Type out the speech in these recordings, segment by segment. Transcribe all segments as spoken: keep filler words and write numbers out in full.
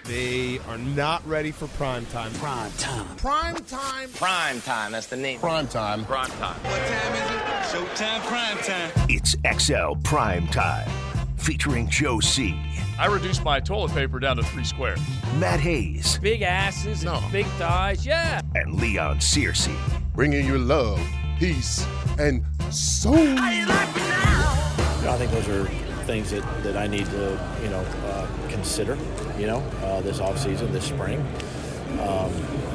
They are not ready for prime time. Prime time. Prime time. Prime time. That's the name. Prime time. Prime time. What time is it? Showtime prime time. It's X L Prime Time, featuring Joe C. I reduced my toilet paper down to three squares. Matt Hayes. Big asses No. and big thighs, yeah. And Leon Searcy. Bringing you love, peace, and soul. I think those are things that, that I need to, you know, uh, consider, you know, uh, this offseason, this spring. Um,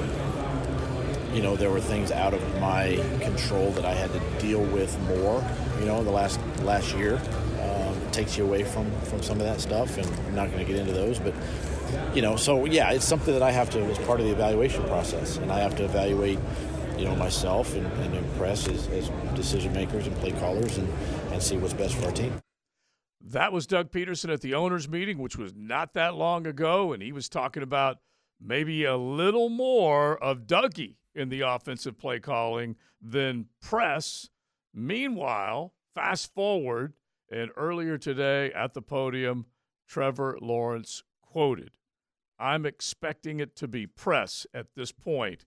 you know, there were things out of my control that I had to deal with more, you know, the last last year. Um, it takes you away from, from some of that stuff, and I'm not going to get into those. But, you know, so, yeah, it's something that I have to, as part of the evaluation process, and I have to evaluate, you know, myself and, and impress as, as decision makers and play callers and, and see what's best for our team. That was Doug Peterson at the owners' meeting, which was not that long ago, and he was talking about maybe a little more of Dougie in the offensive play calling than Press. Meanwhile, fast forward, and earlier today at the podium, Trevor Lawrence quoted, "I'm expecting it to be Press at this point,"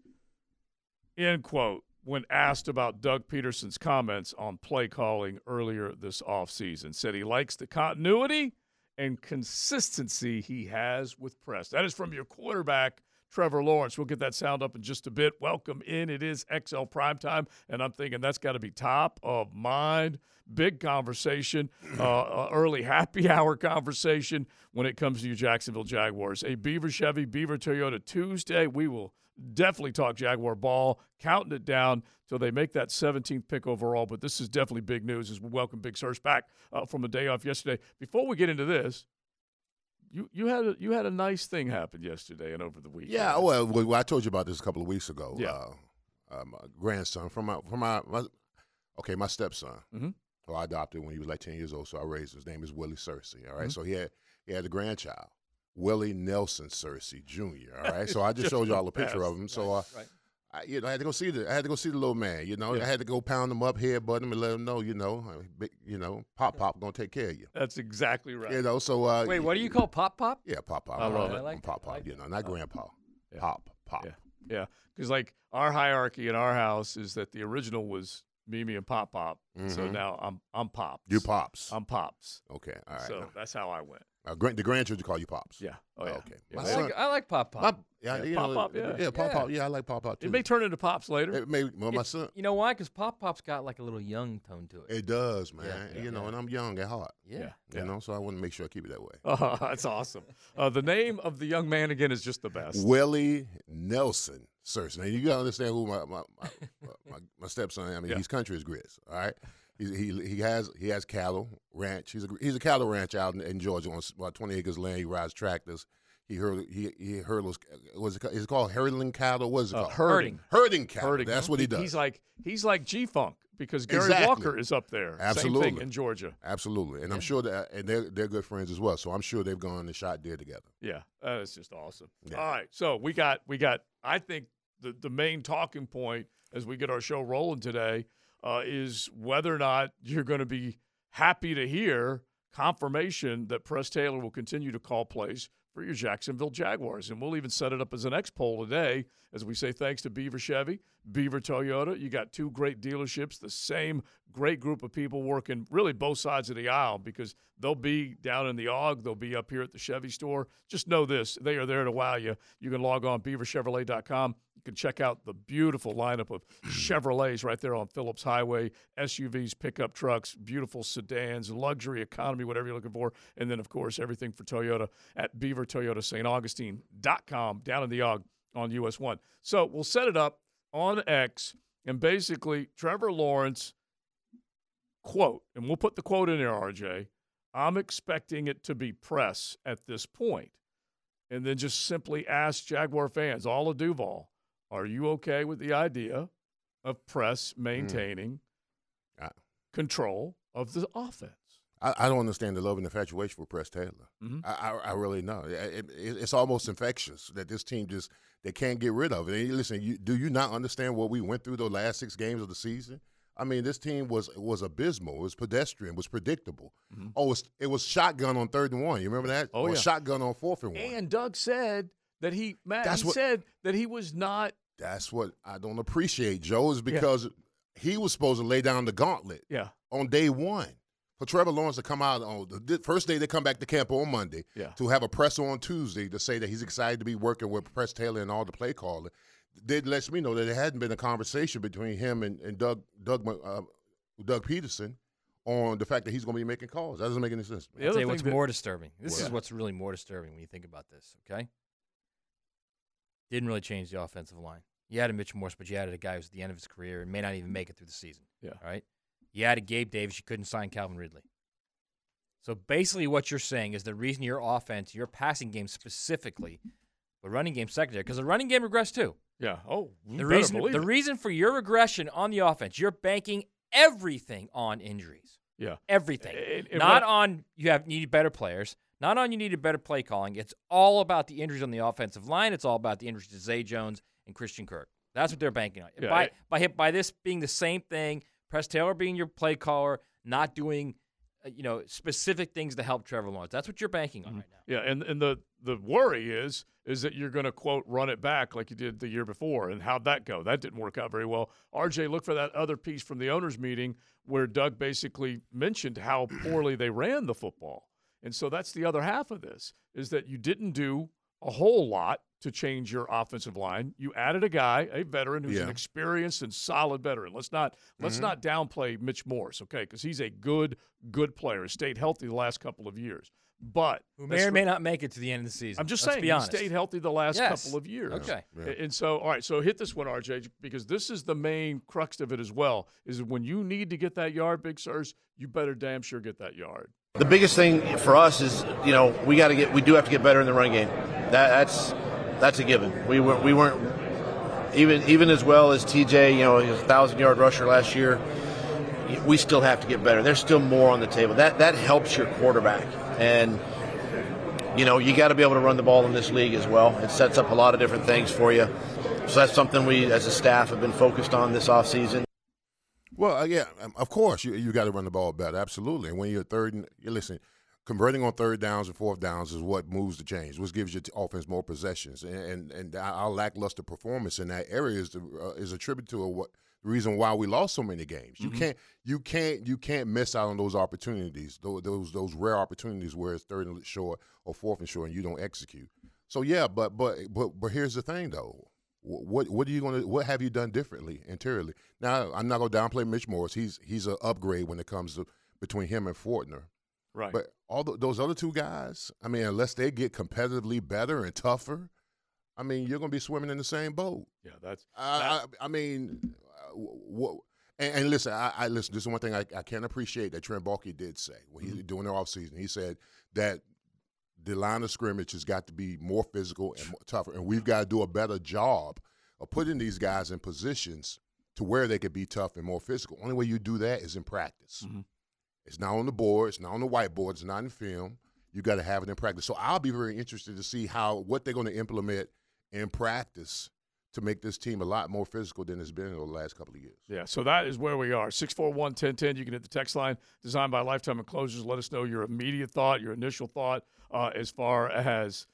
end quote, when asked about Doug Peterson's comments on play calling earlier this offseason. Said he likes the continuity and consistency he has with Press. That is from your quarterback, Trevor Lawrence. We'll get that sound up in just a bit. Welcome in. It is X L Primetime, and I'm thinking that's got to be top of mind. Big conversation, uh, early happy hour conversation when it comes to your Jacksonville Jaguars. A Beaver Chevy, Beaver Toyota Tuesday. We will definitely talk Jaguar ball, counting it down till they make that seventeenth pick overall. But this is definitely big news as we welcome Big Surge back uh, from a day off yesterday. Before we get into this, you you had a, you had a nice thing happen yesterday and over the weekend. Yeah, well, well, I told you about this a couple of weeks ago. Yeah. Uh, uh, my grandson from my from my, my okay, my stepson, mm-hmm. who I adopted when he was like ten years old. So I raised his name is Willie Searcy. All right, Mm-hmm. so he had he had a grandchild, Willie Nelson Searcy Junior All right, so I just, just showed y'all a picture best. of him. So uh, right. I, you know, I had to go see the I had to go see the little man. You know, Yeah. I had to go pound him up, headbutt him, and let him know, you know, uh, big, you know, Pop Pop gonna take care of you. That's exactly right. You know, so uh, Wait, what do you call Pop Pop? Yeah, Pop Pop. I love uh, it. I like Pop that. I Pop. like You that. know, not Oh. Grandpa. Yeah. Pop Pop. Yeah, yeah. Because like our hierarchy in our house is that the original was Mimi and Pop Pop. Mm-hmm. So now I'm I'm Pops. You Pops. I'm Pops. Okay, all right. So now, that's how I went. uh, grand, the grandchildren call you Pops. Yeah. Oh yeah. Okay. Yeah. My I son- like, I like Pop Pop. My, yeah, Yeah, you Pop know, Pop, yeah. yeah, Pop Yeah. Pop. Yeah, I like Pop Pop too. It may turn into Pops later. It may. Well, my It's- son. You know why? Because Pop Pop's got like a little young tone to it. It does, man. Yeah, yeah, you know, yeah. and I'm young at heart. Yeah. Yeah. You know, so I want to make sure I keep it that way. Oh, that's awesome. Uh, the name of the young man again is just the best. Willie Nelson Searcy. Now you gotta understand who my my my, my, my stepson. I mean, Yeah. he's country as grits. All right. He, he he has he has cattle ranch. He's a he's a cattle ranch out in, in Georgia on about twenty acres of land. He rides tractors. He herd he he hurdles. Was it ca- is it called herding cattle? What is it Uh, called? herding. Herding cattle. Herding. That's what he He- does. He's like he's like G-Funk because Gary Exactly. Walker is up there. Same Absolutely. thing in Georgia. Absolutely, and I'm sure that and they're they're good friends as well. So I'm sure they've gone and shot deer together. Yeah, that is just awesome. Yeah. All right, so we got we got. I think the the main talking point as we get our show rolling today uh, is whether or not you're going to be happy to hear confirmation that Press Taylor will continue to call plays for your Jacksonville Jaguars. And we'll even set it up as an X poll today as we say thanks to Beaver Chevy, Beaver Toyota. You got two great dealerships, the same great group of people working really both sides of the aisle because they'll be down in the A U G. They'll be up here at the Chevy store. Just know this, they are there to wow you. You can log on beaver chevrolet dot com. You can check out the beautiful lineup of Chevrolets right there on Phillips Highway, S U Vs, pickup trucks, beautiful sedans, luxury, economy, whatever you're looking for. And then, of course, everything for Toyota at beaver toyota st augustine dot com down in the A U G on U S one. So we'll set it up on X, and basically Trevor Lawrence, quote, and we'll put the quote in there, R J, "I'm expecting it to be Press at this point." And then just simply ask Jaguar fans, all of Duval, are you okay with the idea of Press maintaining Mm. control of the offense? I, I don't understand the love and infatuation for Press Taylor. Mm-hmm. I, I, I really know. It, it, it's almost infectious that this team just they can't get rid of it. And listen, you, do you not understand what we went through the last six games of the season? I mean, this team was was abysmal. It was pedestrian. It was predictable. Mhm. Oh, it was, it was shotgun on third and one. You remember that? Oh, or yeah. shotgun on fourth and one. And Doug said that he, Matt, That's he what- said that he was not. That's what I don't appreciate, Joe, is because he was supposed to lay down the gauntlet Yeah. on day one. For Trevor Lawrence to come out on the first day they come back to camp on Monday, Yeah. to have a presser on Tuesday to say that he's excited to be working with Press Taylor and all the play calling, did lets me know that there hadn't been a conversation between him and, and Doug Doug uh, Doug Peterson on the fact that he's going to be making calls. That doesn't make any sense. The I'll other tell you thing what's that- more disturbing. This What? is what's really more disturbing when you think about this, okay? Didn't really change the offensive line. You added Mitch Morse, but you added a guy who's at the end of his career and may not even make it through the season. Yeah. All right? You added Gabe Davis. You couldn't sign Calvin Ridley. So basically what you're saying is the reason your offense, your passing game specifically, but running game secondary, because the running game regressed too. Yeah. Oh, you The better reason, believe the it. reason for your regression on the offense, you're banking everything on injuries. Yeah. Everything. And- and not what- on you have needed better players. Not on you needed better play calling. It's all about the injuries on the offensive line. It's all about the injuries to Zay Jones and Christian Kirk. That's what they're banking on. Yeah, by it- by hit by this being the same thing, Press Taylor being your play caller, not doing uh, you know specific things to help Trevor Lawrence. That's what you're banking on right now. Yeah, and and the the worry is is that you're going to quote run it back like you did the year before, and how'd that go? That didn't work out very well. R J, look for that other piece from the owners' meeting where Doug basically mentioned how poorly they ran the football, and so that's the other half of this is that you didn't do a whole lot to change your offensive line. You added a guy, a veteran who's an Yeah. experienced and solid veteran. Let's not let's Mhm. not downplay Mitch Morse, okay? Because he's a good good player. Has stayed healthy the last couple of years, but Who may that's or what- may not make it to the end of the season. I'm just Let's saying be he honest. stayed healthy the last Yes. couple of years. Okay. Yeah. And so, all right, so hit this one, R J, because this is the main crux of it as well, is when you need to get that yard, Big Sirs, you better damn sure get that yard. The biggest thing for us is, you know, we got to get, we do have to get better in the run game. That, that's that's a given. We weren't, we weren't even even as well as T J. You know, he was a thousand yard rusher last year. We still have to get better. There's still more on the table. That that helps your quarterback, and you know, you got to be able to run the ball in this league as well. It sets up a lot of different things for you. So that's something we, as a staff, have been focused on this offseason. Well, uh, yeah, um, of course, you you got to run the ball better, absolutely. And when you're third, and you listen, converting on third downs and fourth downs is what moves the change, which gives your t- offense more possessions. And and, and our lackluster performance in that area is the, uh, is attributed to a, what the reason why we lost so many games. You Mhm. can't you can't you can't miss out on those opportunities, those those, those rare opportunities where it's third and short or fourth and short, and you don't execute. So yeah, but but but but here's the thing though. What what are you going to what have you done differently interiorly? Now I'm not going to downplay Mitch Morse. He's he's an upgrade when it comes to between him and Fortner. Right. But all the, those other two guys, I mean, unless they get competitively better and tougher, I mean, you're going to be swimming in the same boat. yeah, that's I, I, I mean, uh, what? And, and listen, I, I listen. This is one thing I, I can appreciate that Trent Baalke did say when he Mm-hmm. doing their offseason. He said that the line of scrimmage has got to be more physical and more tougher, and we've got to do a better job of putting these guys in positions to where they could be tough and more physical. Only way you do that is in practice. Mhm. It's not on the board. It's not on the whiteboard. It's not in film. You got to have it in practice. So I'll be very interested to see how what they're going to implement in practice to make this team a lot more physical than it's been in the last couple of years. Yeah, so that is where we are. six four one, one zero one zero. You can hit the text line designed by Lifetime Enclosures. Let us know your immediate thought, your initial thought uh, as far as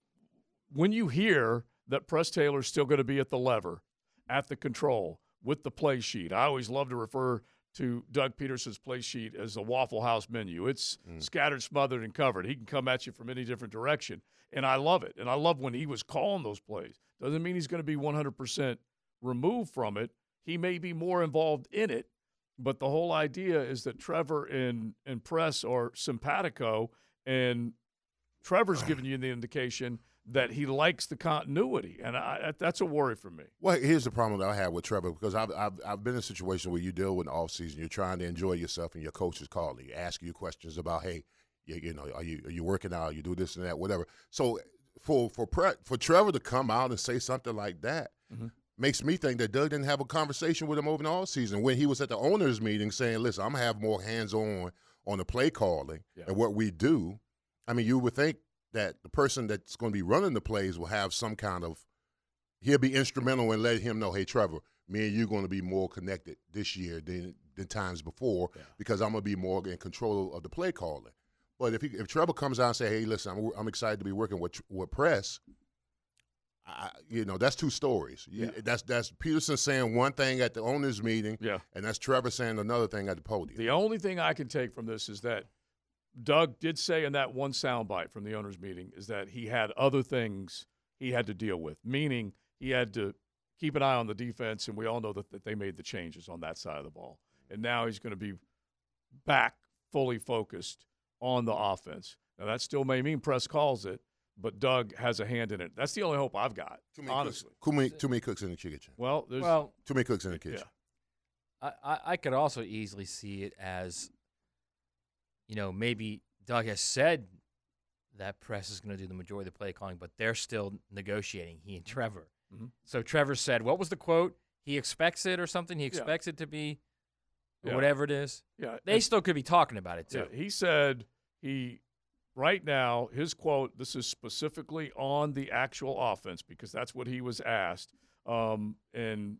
when you hear that Press Taylor's still going to be at the lever, at the control, with the play sheet. I always love to refer to Doug Peterson's play sheet as a Waffle House menu. It's Mm. scattered, smothered, and covered. He can come at you from any different direction, and I love it. And I love when he was calling those plays. Doesn't mean he's going to be one hundred percent removed from it. He may be more involved in it, but the whole idea is that Trevor and, and Press are simpatico, and Trevor's giving you the indication that he likes the continuity, and I, that's a worry for me. Well, here's the problem that I have with Trevor, because I've, I've I've been in a situation where you deal with an offseason, you're trying to enjoy yourself, and your coach is calling you, asking you questions about, hey, you, you know, are you are you working out? You do this and that, whatever. So for for Pre- for Trevor to come out and say something like that Mm-hmm. makes me think that Doug didn't have a conversation with him over the offseason when he was at the owners' meeting saying, listen, I'm gonna have more hands-on on the play calling Yeah. and what we do. I mean, you would think that the person that's going to be running the plays will have some kind of – he'll be instrumental in letting him know, hey, Trevor, me and you're going to be more connected this year than than times before Yeah. because I'm going to be more in control of the play calling. But if he, if Trevor comes out and say, "Hey, listen, I'm, I'm excited to be working with with Press," I, you know, that's two stories. You- Yeah. That's that's Peterson saying one thing at the owners' meeting, Yeah. and that's Trevor saying another thing at the podium. The only thing I can take from this is that Doug did say in that one soundbite from the owners' meeting is that he had other things he had to deal with, meaning he had to keep an eye on the defense, and we all know that, that they made the changes on that side of the ball. And now he's going to be back fully focused on the offense. Now, that still may mean Press calls it, but Doug has a hand in it. That's the only hope I've got, Too many honestly. cooks, too many, too many cooks in the kitchen. Well, there's Well, Too many cooks in the kitchen. yeah. I, I, I could also easily see it as, you know, maybe Doug has said that Press is going to do the majority of the play calling, but they're still negotiating, he and Trevor. Mhm. So Trevor said, what was the quote? He expects it or something? He expects it to be or Yeah. whatever it is. Yeah, They and- still could be talking about it, too. Yeah, he said he right now his quote. This is specifically on the actual offense because that's what he was asked, um, and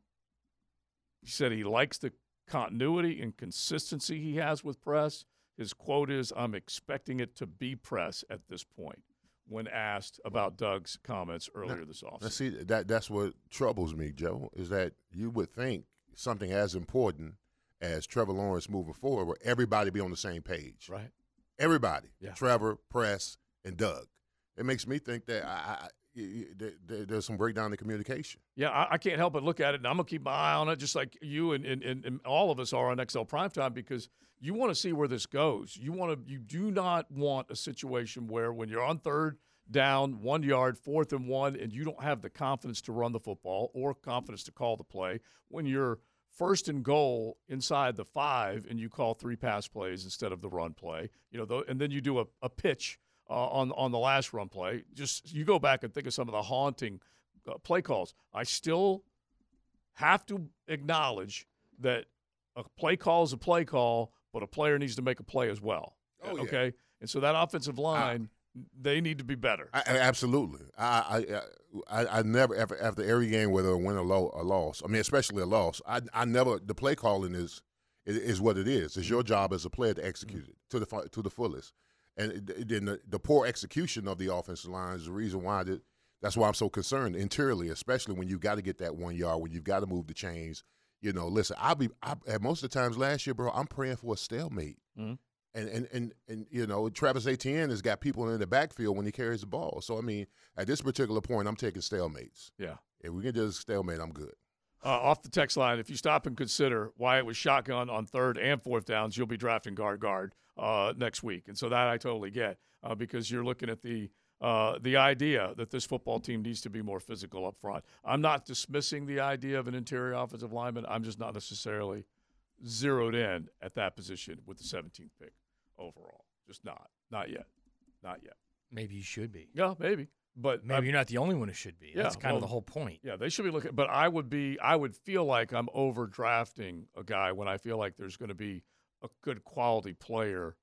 he said he likes the continuity and consistency he has with Press. His quote is, "I'm expecting it to be Press at this point." When asked about Doug's comments earlier this Now, offseason. see, that that's what troubles me, Joe, is that you would think something as important as Trevor Lawrence moving forward, where everybody be on the same page. Right. Everybody. Yeah. Trevor, Press, and Doug. It makes me think that I, I, I, there- there- there's some breakdown in communication. Yeah, I, I can't help but look at it, and I'm going to keep my eye on it just like you and, and, and, and all of us are on X L Primetime because you want to see where this goes. You want to. You do not want a situation where when you're on third down, one yard, fourth and one, and you don't have the confidence to run the football or confidence to call the play, when you're first and goal inside the five and you call three pass plays instead of the run play, you know, th- and then you do a, a pitch uh, on on the last run play. Just you go back and think of some of the haunting uh, play calls. I still have to acknowledge that a play call is a play call, but a player needs to make a play as well. Oh, yeah. Okay, and so that offensive line, they need to be better. I, I, absolutely. I, I I I never ever after every game, whether a win or lo- a loss. I mean, especially a loss. I I never. The play calling is is, is what it is. It's your job as a player to execute it to the fu- to the fullest. And then the, the poor execution of the offensive line is the reason why that. That's why I'm so concerned interiorly, especially when you got to get that one yard, when you've got to move the chains. You know, listen, I'll be I, at most of the times last year, bro. I'm praying for a stalemate. Mm-hmm. And, and and and you know, Travis Etienne has got people in the backfield when he carries the ball. So I mean, at this particular point, I'm taking stalemates. Yeah. If we can just stalemate, I'm good. Uh, off the text line, if you stop and consider why it was shotgun on third and fourth downs, you'll be drafting guard guard uh, next week, and so that I totally get uh, because you're looking at the uh, the idea that this football team needs to be more physical up front. I'm not dismissing the idea of an interior offensive lineman. I'm just not necessarily zeroed in at that position with the seventeenth pick overall. Just not. Not yet. Not yet. Maybe you should be. Yeah, maybe. But Maybe I'm- you're not the only one who should be. Yeah, That's kind well, of the whole point. Yeah, they should be looking. But I would be, I would feel like I'm overdrafting a guy when I feel like there's going to be a good quality player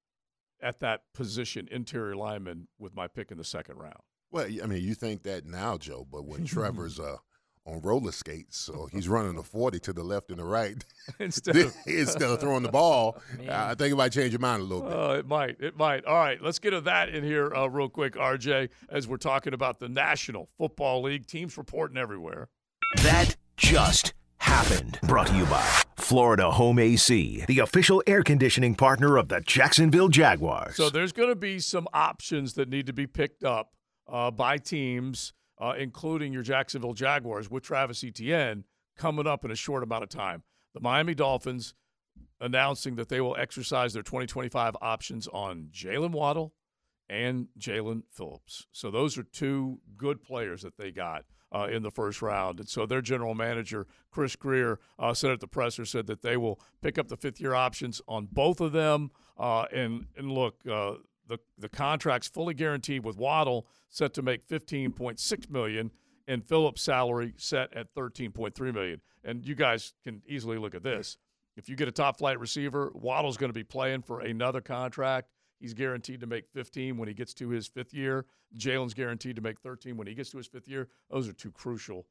at that position, interior lineman, with my pick in the second round. Well, I mean, you think that now, Joe, but when Trevor's uh, on roller skates, so he's running a forty to the left and the right Instead of instead of throwing the ball, I think it might change your mind a little bit. Oh, it might. It might. All right, let's get to that in here uh, real quick, R J, as we're talking about the National Football League. Teams reporting everywhere. That just happened. Brought to you by Florida Home A C, the official air conditioning partner of the Jacksonville Jaguars. So there's going to be some options that need to be picked up uh, by teams, uh, including your Jacksonville Jaguars with Travis Etienne coming up in a short amount of time. The Miami Dolphins announcing that they will exercise their twenty twenty-five options on Jalen Waddle and Jalen Phillips. So those are two good players that they got uh, in the first round. And so their general manager, Chris Greer, uh, said at the presser, said that they will pick up the fifth-year options on both of them. Uh, and, and look, uh, the, the contract's fully guaranteed with Waddle set to make fifteen point six million dollars and Phillips' salary set at thirteen point three million dollars. And you guys can easily look at this. If you get a top-flight receiver, Waddle's going to be playing for another contract. He's guaranteed to make fifteen when he gets to his fifth year. Jalen's guaranteed to make thirteen when he gets to his fifth year. Those are two crucial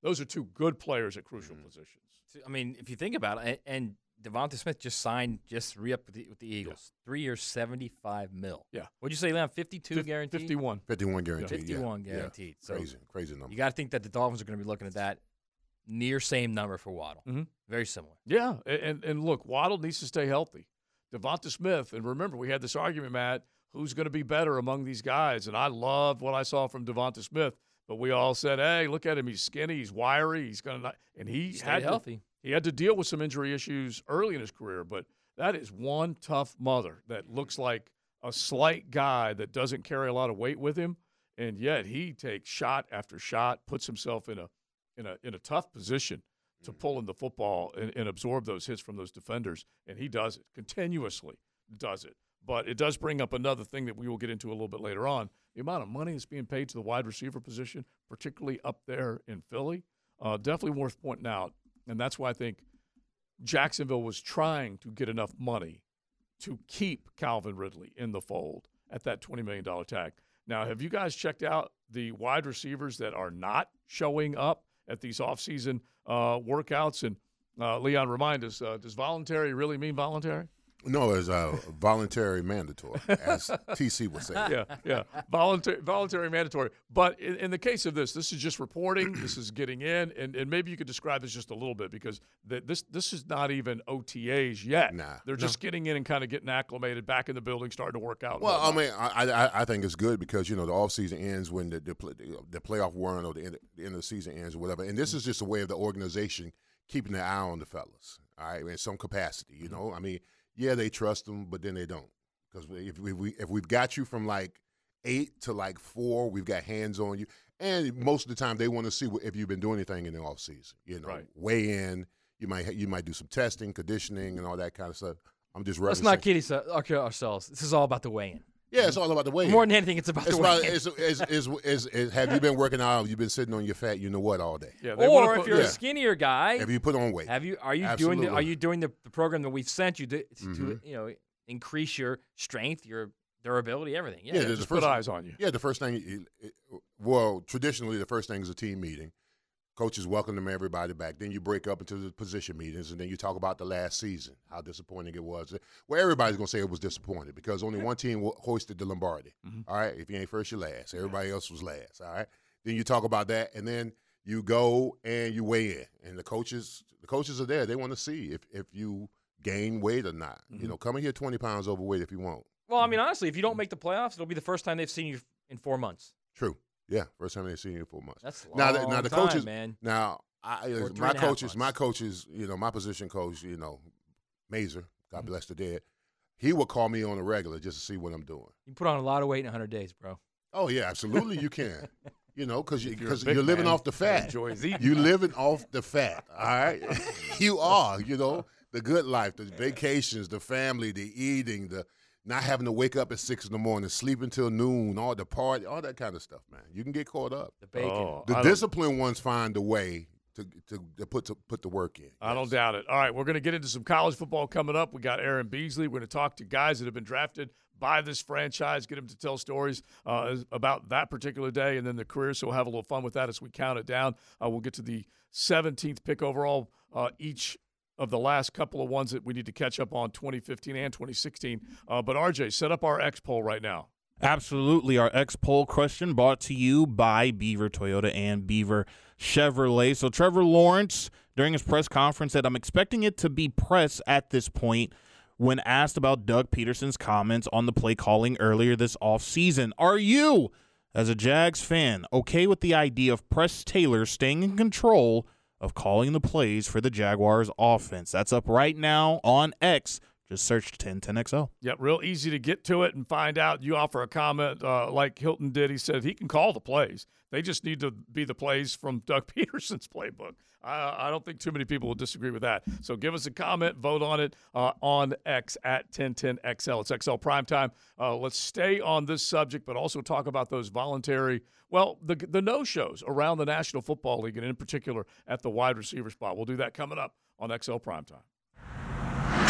Those are two good players at crucial Mm-hmm. positions. I mean, if you think about it, and Devonta Smith just signed, just re-up with the, with the Eagles. Three years, seventy-five mil. Yeah. What'd you say, Leon? fifty-two Fif- guaranteed? fifty-one. fifty-one guaranteed. fifty-one yeah. guaranteed. Yeah. So Crazy, crazy number. you got to think that the Dolphins are going to be looking at that near same number for Waddle. Mhm. Very similar. Yeah, a- and and look, Waddle needs to stay healthy. Devonta Smith, and remember, we had this argument, Matt, who's going to be better among these guys? And I loved what I saw from Devonta Smith, but we all said, hey, look at him. He's skinny. He's wiry. He's going to – and he Stay had healthy. To, he had to deal with some injury issues early in his career, but that is one tough mother that looks like a slight guy that doesn't carry a lot of weight with him, and yet he takes shot after shot, puts himself in a in a in a tough position to pull in the football and, and absorb those hits from those defenders, and he does it continuously, does it. But it does bring up another thing that we will get into a little bit later on: the amount of money that's being paid to the wide receiver position, particularly up there in Philly, uh, definitely worth pointing out, and that's why I think Jacksonville was trying to get enough money to keep Calvin Ridley in the fold at that twenty million dollars tag. Now, have you guys checked out the wide receivers that are not showing up at these offseason uh, workouts? And, uh, Leon, remind us, uh, does voluntary really mean voluntary? No, it's uh, voluntary mandatory, as T C would say. Yeah, yeah. Voluntary, voluntary mandatory. But in, in the case of this, this is just reporting. This is getting in. And, and maybe you could describe this just a little bit, because the, this this is not even O T As yet. Nah. They're just No. getting in and kind of getting acclimated, back in the building, starting to work out. and Well, I whatnot. mean, I, I I think it's good because, you know, the offseason ends when the the, play, the playoff run or the end, the end of the season ends or whatever. And this is just a way of the organization keeping their eye on the fellas, all right, in some capacity, you know. I mean, yeah, they trust them, but then they don't. Because if, we, we, if we've got you from like eight to like four, we've got hands on you. And most of the time they want to see what, if you've been doing anything in the offseason, you know, Right. weigh in. You might you might do some testing, conditioning, and all that kind of stuff. I'm just Let's referencing. not kid us- okay, ourselves. This is all about the weigh-in. Yeah, it's all about the weigh. More than anything, it's about It's the about, weigh-in. it's, it's, it's, it's, it's, have you been working out? You've been sitting on your fat, you know what, all day. Yeah, they wanna Or put- if you're yeah. a skinnier guy, Have you put on weight? have you are you doing Absolutely. the, are you doing the, the program that we've sent you to, to Mhm. you know increase your strength, your durability, everything? Yeah. Yeah, the- just the put first- eyes on you. Yeah, the first thing, it- it- well, traditionally the first thing is a team meeting. Coaches welcome them everybody back. Then you break up into the position meetings, and then you talk about the last season, how disappointing it was. Well, everybody's going to say it was disappointed because only one team ho- hoisted the Lombardi. Mhm. All right, if you ain't first, you're last. Everybody else was last. All right. Then you talk about that, and then you go and you weigh in, and the coaches, the coaches are there. They want to see if if you gain weight or not. Mhm. You know, come in here twenty pounds overweight if you want. Well, I mean, honestly, if you don't make the playoffs, it'll be the first time they've seen you in four months. True. Yeah, first time they've seen you in four months. That's a Now, long the, now the time, coaches, man. Now, I, Or three my and a half coaches, my months. coaches, you know, my position coach, you know, Mazer, God Mm-hmm. bless the dead, he would call me on a regular just to see what I'm doing. You put on a lot of weight in one hundred days, bro. Oh yeah, absolutely, you can. You know, because you, If you're a because big you're living man off the that fat. enjoys eating. You living off the fat. All right, you are. You know, the good life, the vacations, the family, the eating, the not having to wake up at six in the morning, sleep until noon, all the party, all that kind of stuff, man. You can get caught up. The bacon. Oh, The I don't- disciplined ones find a way to to, to put to put the work in. I don't Yes. doubt it. All right, we're going to get into some college football coming up. We got Aaron Beasley. We're going to talk to guys that have been drafted by this franchise, get them to tell stories uh, about that particular day and then the career. So we'll have a little fun with that as we count it down. Uh, we'll get to the seventeenth pick overall uh, each of the last couple of ones that we need to catch up on, twenty fifteen and twenty sixteen. Uh, but R J, set up our X poll right now. Absolutely. Our X poll question brought to you by Beaver Toyota and Beaver Chevrolet. So Trevor Lawrence, during his press conference, said, I'm expecting it to be press at this point when asked about Doug Peterson's comments on the play calling earlier this offseason. Are you, as a Jags fan, okay with the idea of Press Taylor staying in control of calling the plays for the Jaguars offense? That's up right now on X. Just search ten ten X L. Yep, real easy to get to it and find out. You offer a comment uh, like Hilton did. He said he can call the plays. They just need to be the plays from Doug Peterson's playbook. I, I don't think too many people will disagree with that. So give us a comment, vote on it uh, on X at ten ten X L. It's X L Primetime. Uh, let's stay on this subject, but also talk about those voluntary, well, the, the no-shows around the National Football League, and in particular at the wide receiver spot. We'll do that coming up on X L Primetime.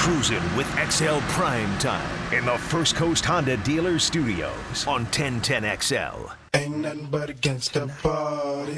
cruising with X L Prime Time in the First Coast Honda Dealer Studios on ten ten X L. Ain't nothing but against the party.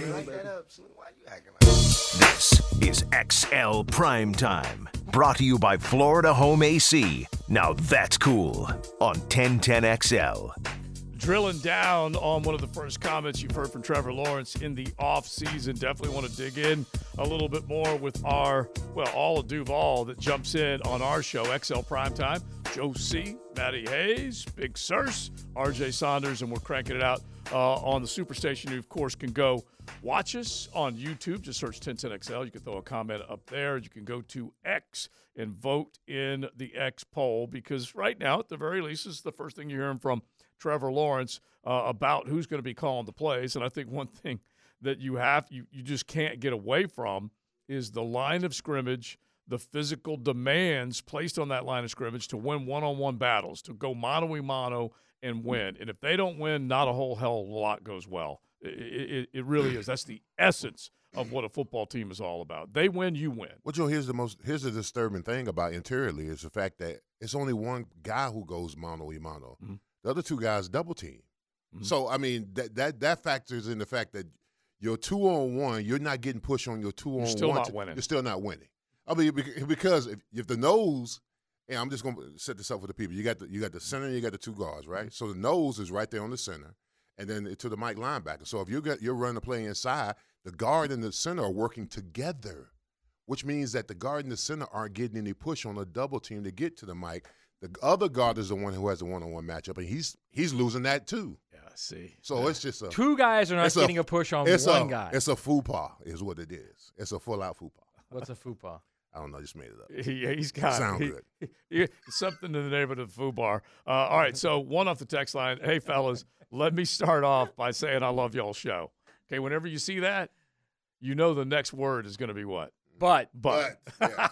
This is X L Prime Time, brought to you by Florida Home A C. Now that's cool on ten ten X L. Drilling down on one of the first comments you've heard from Trevor Lawrence in the offseason. Definitely want to dig in a little bit more with our, well, all of Duval that jumps in on our show, X L Primetime. Joe C., Matty Hayes, Big Sirs, R J Saunders, and we're cranking it out uh, on the Superstation. You, of course, can go watch us on YouTube. Just search ten ten X L. You can throw a comment up there. You can go to X and vote in the X poll, because right now, at the very least, this is the first thing you're hearing from Trevor Lawrence uh, about who's going to be calling the plays. And I think one thing that you have, you, you just can't get away from is the line of scrimmage, the physical demands placed on that line of scrimmage to win one-on-one battles, to go mano-a-mano and win. And if they don't win, not a whole hell of a lot goes well. It, it, it really is. That's the essence of what a football team is all about. They win, you win. Well, Joe, here's the most here's the disturbing thing about interiorly is the fact that it's only one guy who goes mano-a-mano. Mm-hmm. The other two guys double team. Mm-hmm. So, I mean, that, that that factors in the fact that you're two on one, you're not getting pushed on your two on one. You're still not winning. You're still not winning. I mean, because if, if the nose, and I'm just going to set this up for the people. You got the you got the center, and you got the two guards, right? So the nose is right there on the center, and then to the Mike linebacker. So if you got you're running the play inside, the guard and the center are working together, which means that the guard and the center aren't getting any push on a double team to get to the Mike. The other guard is the one who has a one-on-one matchup, and he's he's losing that too. Yeah, see. So yeah. It's just a two guys are not getting a, a push on one a, guy. It's a faux pas, is what it is. It's a full-out faux pas. What's a faux pas? I don't know. Just made it up. Yeah, he's got sound he, good. He, he, something in the neighborhood of foo bar. Uh, all right, so one off the text line. Hey, fellas, let me start off by saying I love y'all's show. Okay, whenever you see that, you know the next word is going to be what? But. But. but yeah.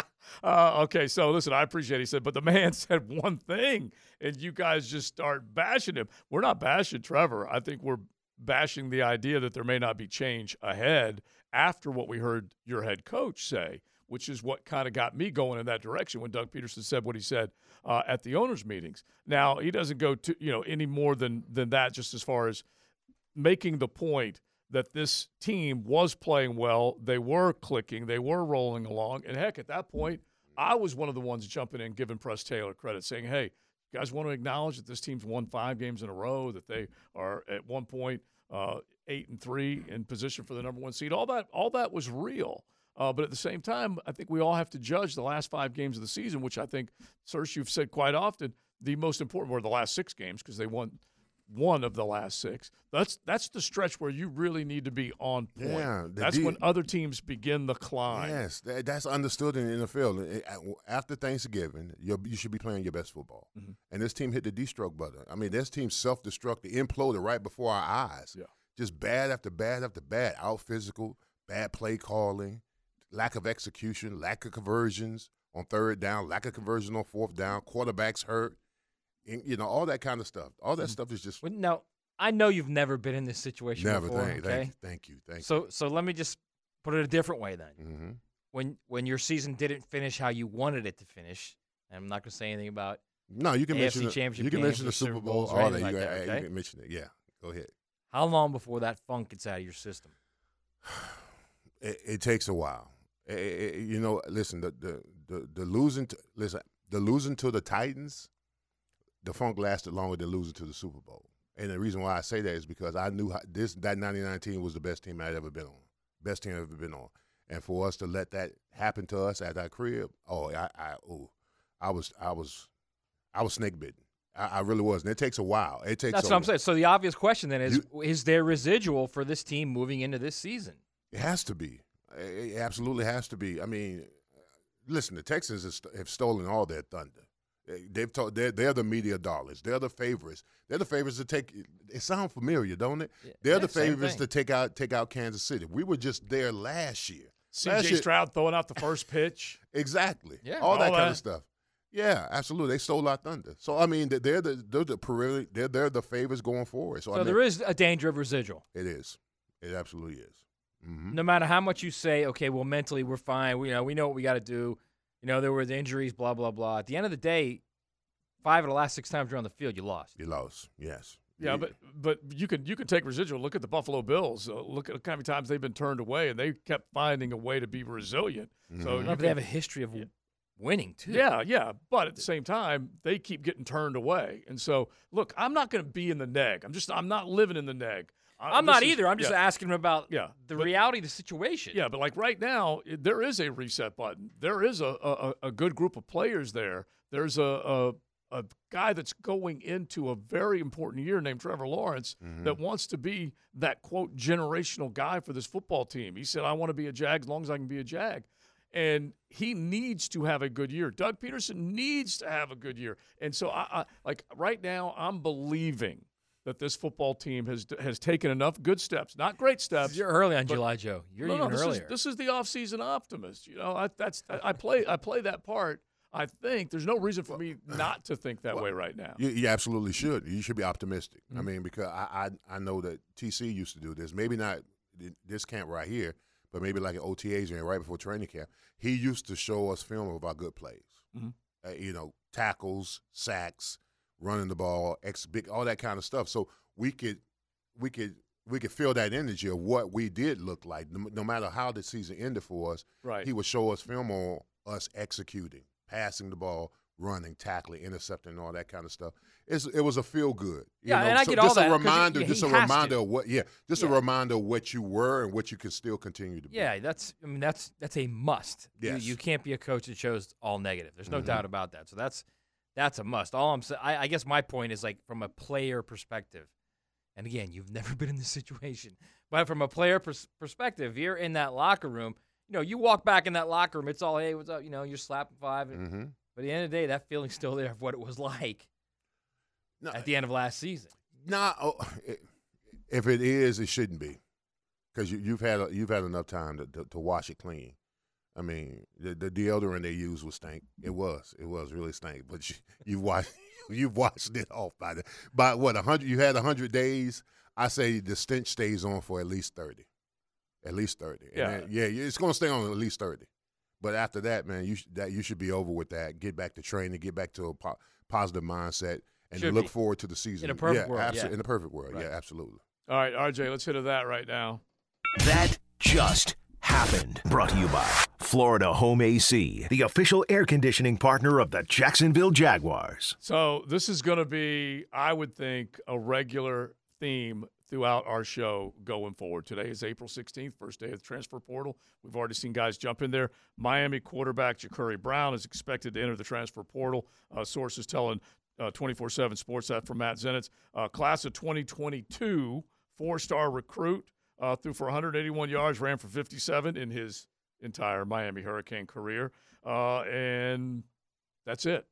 uh, okay, so listen, I appreciate it. He said, but the man said one thing, and you guys just start bashing him. We're not bashing Trevor. I think we're bashing the idea that there may not be change ahead after what we heard your head coach say, which is what kind of got me going in that direction when Doug Peterson said what he said uh, at the owners' meetings. Now, he doesn't go to, you know, any more than than that, just as far as making the point that this team was playing well, they were clicking, they were rolling along, and heck, at that point, I was one of the ones jumping in, giving Press Taylor credit, saying, hey, you guys want to acknowledge that this team's won five games in a row, that they are at one point uh, eight and three in position for the number one seed. All that, all that was real. Uh, but at the same time, I think we all have to judge the last five games of the season, which I think, Serge, you've said quite often, the most important were the last six games because they won one of the last six. That's that's the stretch where you really need to be on point. Yeah, that's D- when other teams begin the climb. Yes, that, that's understood in the N F L. After Thanksgiving, you're, you should be playing your best football. Mm-hmm. And this team hit the D-stroke button. I mean, this team self-destructed, imploded right before our eyes. Yeah. Just bad after bad after bad. Out physical, bad play calling, lack of execution, lack of conversions on third down, lack of conversion on fourth down, quarterbacks hurt. You know, all that kind of stuff. All that mm-hmm. stuff is just. Now, I know you've never been in this situation never, before. Thank, okay? thank you, thank you, thank so, you. So let me just put it a different way then. Mm-hmm. When when your season didn't finish how you wanted it to finish, and I'm not going to say anything about no, you can A F C mention the, Championship you can games mention or the Super Bowl, Bowls or all that. anything You, like that, you okay? can mention it. Yeah, go ahead. How long before that funk gets out of your system? it, it takes a while. It, it, you know, listen, the the the, the losing to, listen, the losing to the Titans. The funk lasted longer than losing to the Super Bowl. And the reason why I say that is because I knew how, this that ninety-nine team was the best team I'd ever been on, best team I've ever been on. And for us to let that happen to us at our crib, oh, I, I, oh, I was, I was, I was snake bitten. I, I really was. And it takes a while. It takes. That's a, what I'm saying. So the obvious question then is: you, is there residual for this team moving into this season? It has to be. It absolutely has to be. I mean, listen, the Texans have stolen all their thunder. They've told they're, they're the media darlings. They're the favorites. They're the favorites to take. It sounds familiar, don't it? Yeah, they're yeah, the favorites to take out take out Kansas City. We were just there last year. C Last J year, Stroud throwing out the first pitch. Exactly. Yeah, all, all that, that kind of stuff. Yeah, absolutely. They stole our thunder. So I mean, they're the they're the perennial, they're they're the favorites going forward. So, so I mean, there is a danger of residual. It is. It absolutely is. Mm-hmm. No matter how much you say, okay, well, mentally we're fine. We you know we know what we got to do. You know, there were the injuries, blah, blah, blah. At the end of the day, five of the last six times you're on the field, you lost. You lost, yes. Yeah, but but you can you can take residual. Look at the Buffalo Bills. Uh, look at how many times they've been turned away, and they kept finding a way to be resilient. Mm-hmm. So But you they have a history of winning, too. Yeah, yeah. But at the same time, they keep getting turned away. And so, look, I'm not going to be in the neg. I'm just I'm not living in the neg. I, I'm not this is- either. I'm just yeah. asking him about Yeah, the but- reality of the situation. Yeah, but like right now, it- there is a reset button. There is a a, a good group of players there. There's a, a a guy that's going into a very important year named Trevor Lawrence Mm-hmm. that wants to be that, quote, generational guy for this football team. He said, I want to be a Jag as long as I can be a Jag. And he needs to have a good year. Doug Peterson needs to have a good year. And so, I, I like right now, I'm believing that this football team has has taken enough good steps, not great steps. You're early on but- July, Joe. You're no, no, even this earlier. Is, this is the offseason optimist. You know, I, that's I play I play that part. I think there's no reason for me not to think that well, way right now. You, you absolutely should. You should be optimistic. Mm-hmm. I mean, because I, I I know that T C used to do this. Maybe not this camp right here, but maybe like at O T As and right before training camp. He used to show us film of our good plays. Mm-hmm. Uh, you know, tackles, sacks, running the ball, ex big, all that kind of stuff. So we could we could we could feel that energy of what we did look like. No, no matter how the season ended for us, Right. he would show us film on us executing, passing the ball, running, tackling, intercepting, all that kind of stuff. It's, it was a feel good. You Yeah, know? and I so get all just that, a 'cause he- reminder, he just a has reminder to. of what, yeah, just a Yeah. reminder of what you were and what you can still continue to be. Yeah, that's I mean that's that's a must. You- Yes. You, can't be a coach that shows all negative. There's no Mhm. doubt about that. So that's that's a must. All I'm saying, I, I guess my point is like from a player perspective. And again, you've never been in this situation, but from a player pers- perspective, you're in that locker room. You know, you walk back in that locker room, it's all hey, what's up? You know, you're slapping five. Mm-hmm. But at the end of the day, that feeling's still there of what it was like No, at the end of last season. Nah, oh, it, if it is, it shouldn't be, because you, you've had a, you've had enough time to, to, to wash it clean. I mean, the, the deodorant they used was stank. It was, it was really stank. But you, you've washed, you've washed it off by the, by what a hundred. You had a hundred days. I say the stench stays on for at least thirty, at least thirty. And Yeah. then, yeah, it's going to stay on at least thirty. But after that, man, you sh- that you should be over with that. Get back to training. Get back to a po- positive mindset, and Should look be. forward to the season. In a perfect yeah, world, abso- yeah. In a perfect world, Right. yeah, absolutely. All right, R J, let's hit to that right now. That just happened. Brought to you by Florida Home A C, the official air conditioning partner of the Jacksonville Jaguars. So this is going to be, I would think, a regular theme throughout our show going forward. Today is April sixteenth, first day of the transfer portal. We've already seen guys jump in there. Miami quarterback Ja'Cory Brown is expected to enter the transfer portal. Uh, sources telling uh, twenty-four seven Sports that from Matt Zenitz. Uh, class of twenty twenty-two, four-star recruit, uh, threw for one hundred eighty-one yards, ran for fifty-seven in his entire Miami Hurricane career. Uh, and that's it.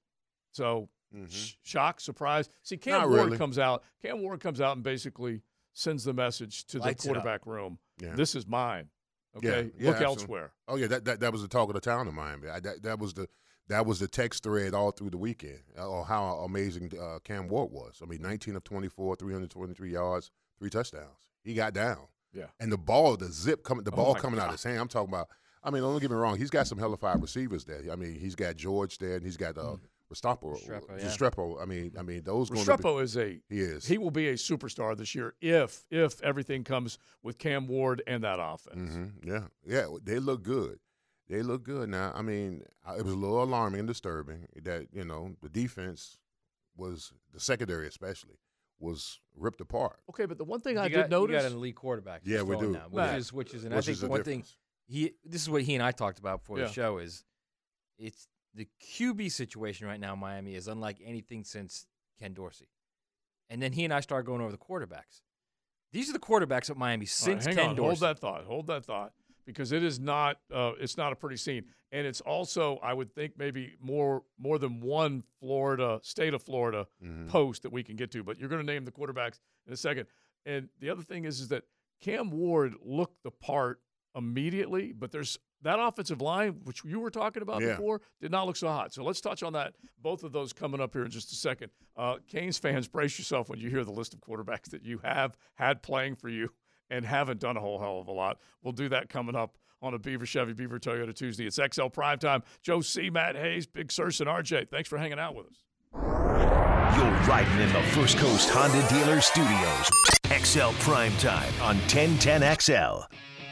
So sh- shock, surprise. See, Cam Not Ward really. comes out. Cam Ward comes out and basically sends the message to Lights the it up. quarterback room. Yeah. This is mine. Okay, Yeah, yeah, look absolutely. elsewhere. Oh yeah, that, that that was the talk of the town in Miami. I, that that was the that was the text thread all through the weekend. Oh, how amazing uh, Cam Ward was. I mean, nineteen of twenty-four, three hundred twenty-three yards, three touchdowns. He got down. Yeah. And the ball, the zip coming, the Oh, ball my coming out God. of his hand. I'm talking about. I mean, don't get me wrong. He's got some hellified receivers there. I mean, he's got George there, and he's got uh, Restrepo. Restrepo, yeah. Restrepo. I mean, I mean, those. gonna Restrepo is a He is. he will be a superstar this year if if everything comes with Cam Ward and that offense. hmm Yeah, yeah, they look good. They look good now. I mean, uh, it was a little alarming and disturbing that you know the defense was the secondary, especially, was ripped apart. Okay, but the one thing You I got, did notice, you got an elite quarterback. Yeah, who's we throwing do. Now, which Right. is which is, and Which I think is the one thing difference. he this is what he and I talked about before Yeah. the show is it's the Q B situation right now in Miami is unlike anything since Ken Dorsey. And then he and I started going over the quarterbacks. These are the quarterbacks at Miami All right, since hang Ken on, Dorsey. hold that thought, hold that thought, because it is not uh, it's not a pretty scene, and it's also I would think maybe more more than one Florida state of Florida Mhm. post that we can get to, but you're going to name the quarterbacks in a second. And the other thing is is that Cam Ward looked the part immediately, but there's that offensive line, which you were talking about Yeah. before, did not look so hot. So let's touch on that. Both of those coming up here in just a second. Uh, Canes fans, brace yourself when you hear the list of quarterbacks that you have had playing for you and haven't done a whole hell of a lot. We'll do that coming up on a Beaver Chevy, Beaver Toyota Tuesday. It's X L Primetime. Joe C., Matt Hayes, Big Sirs, and R J. Thanks for hanging out with us. You're riding in the First Coast Honda Dealer Studios. X L Primetime on ten ten X L.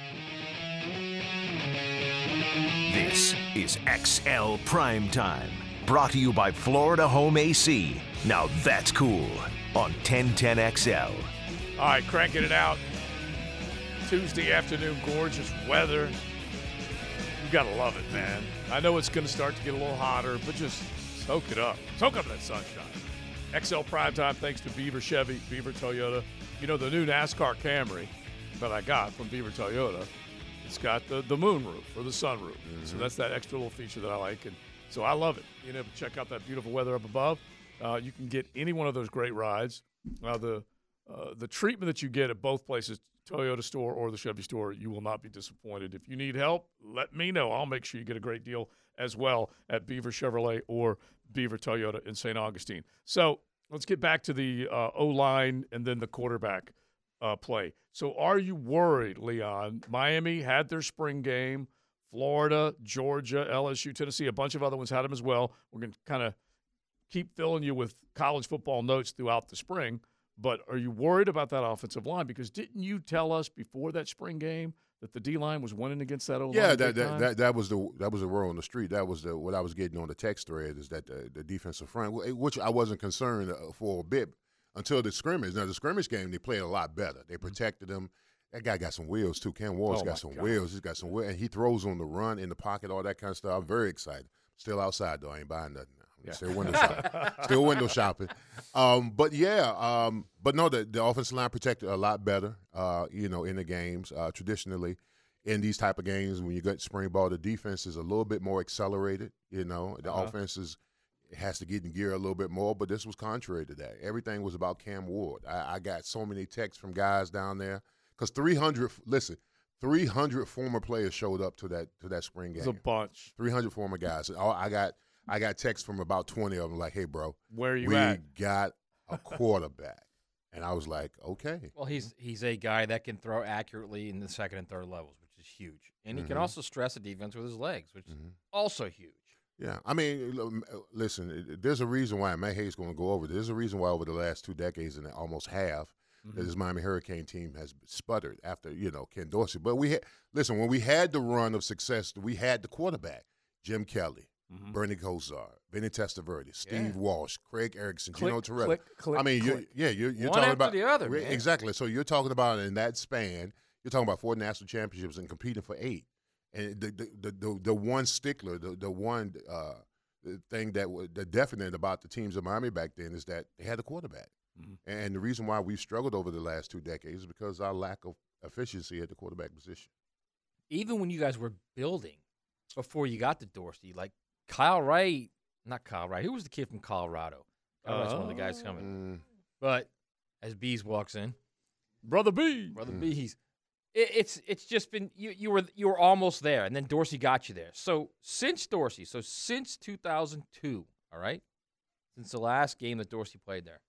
This is X L Primetime, brought to you by Florida Home A C. Now that's cool on ten ten X L. All right, cranking it out. Tuesday afternoon, gorgeous weather. You got to love it, man. I know it's going to start to get a little hotter, but just soak it up. Soak up that sunshine. X L Primetime, thanks to Beaver Chevy, Beaver Toyota. You know, the new NASCAR Camry that I got from Beaver Toyota, it's got the, the moon roof or the sun roof. Mm-hmm. So that's that extra little feature that I like. And so I love it. You know, check out that beautiful weather up above. Uh, you can get any one of those great rides. Uh, the uh, the treatment that you get at both places, Toyota store or the Chevy store, you will not be disappointed. If you need help, let me know. I'll make sure you get a great deal as well at Beaver Chevrolet or Beaver Toyota in Saint Augustine. So let's get back to the uh, O-line and then the quarterback uh, play. So are you worried, Leon? Miami had their spring game. Florida, Georgia, L S U, Tennessee, a bunch of other ones had them as well. We're going to kind of keep filling you with college football notes throughout the spring. But are you worried about that offensive line? Because didn't you tell us before that spring game that the D-line was winning against that O-line? Yeah, that that, that that was the that was the word on the street. That was the what I was getting on the text thread is that the, the defensive front, which I wasn't concerned for a bit until the scrimmage. Now the scrimmage game, they played a lot better. They protected him. That guy got some wheels too. Cam Ward's oh got some God. wheels. He's got some wheels, and he throws on the run in the pocket, all that kind of stuff. I'm very excited. Still outside though. I ain't buying nothing. Yeah. Still window shopping. Still window shopping. Um, but yeah, um, but no, the, the offensive line protected a lot better. Uh, you know, in the games uh, traditionally, in these type of games when you get spring ball, the defense is a little bit more accelerated. You know, the uh-huh. offense is has to get in gear a little bit more. But this was contrary to that. Everything was about Cam Ward. I, I got so many texts from guys down there because three hundred. Listen. three hundred former players showed up to that to that spring game. It's a bunch. three hundred former guys. I got I got texts from about twenty of them like, "Hey, bro, where are you we at? We got a quarterback." And I was like, "Okay." Well, he's he's a guy that can throw accurately in the second and third levels, which is huge. And he mm-hmm. can also stress a defense with his legs, which mm-hmm. is also huge. Yeah, I mean, listen, there's a reason why Matt Hayes going to go over. There's a reason why over the last two decades and almost half, mm-hmm. that this Miami Hurricane team has sputtered after, you know, Ken Dorsey. But we had, listen, when we had the run of success, we had the quarterback, Jim Kelly, mm-hmm. Bernie Kosar, Vinny Testaverde, Steve yeah. Walsh, Craig Erickson, click, Gino Torelli. Click, click, I mean, click. You're, yeah, you're, you're One talking after about the other, man. Exactly. So you're talking about in that span, you're talking about four national championships and competing for eight. And the the the, the, the one stickler, the the one uh, the thing that was the definite about the teams of Miami back then is that they had a quarterback. Mm-hmm. And the reason why we've struggled over the last two decades is because our lack of efficiency at the quarterback position. Even when you guys were building before you got to Dorsey, like Kyle Wright, not Kyle Wright, who was the kid from Colorado? Kyle Wright's uh, one of the guys coming. Mm. But as Bees walks in, Brother B, Brother mm. Bees, it, it's it's just been you you were you were almost there, and then Dorsey got you there. So since Dorsey, so since two thousand two, all right, since the last game that Dorsey played there.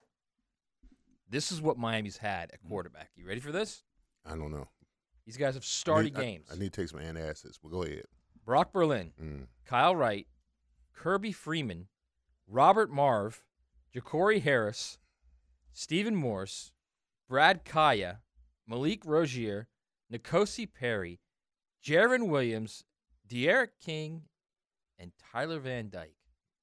This is what Miami's had at quarterback. You ready for this? I don't know. These guys have started I need, games. I, I need to take some antacids. Well, go ahead. Brock Berlin, mm. Kyle Wright, Kirby Freeman, Robert Marve, Ja'Cory Harris, Stephen Morse, Brad Kaya, Malik Rozier, N'Kosi Perry, Jaron Williams, De'Aaron King, and Tyler Van Dyke.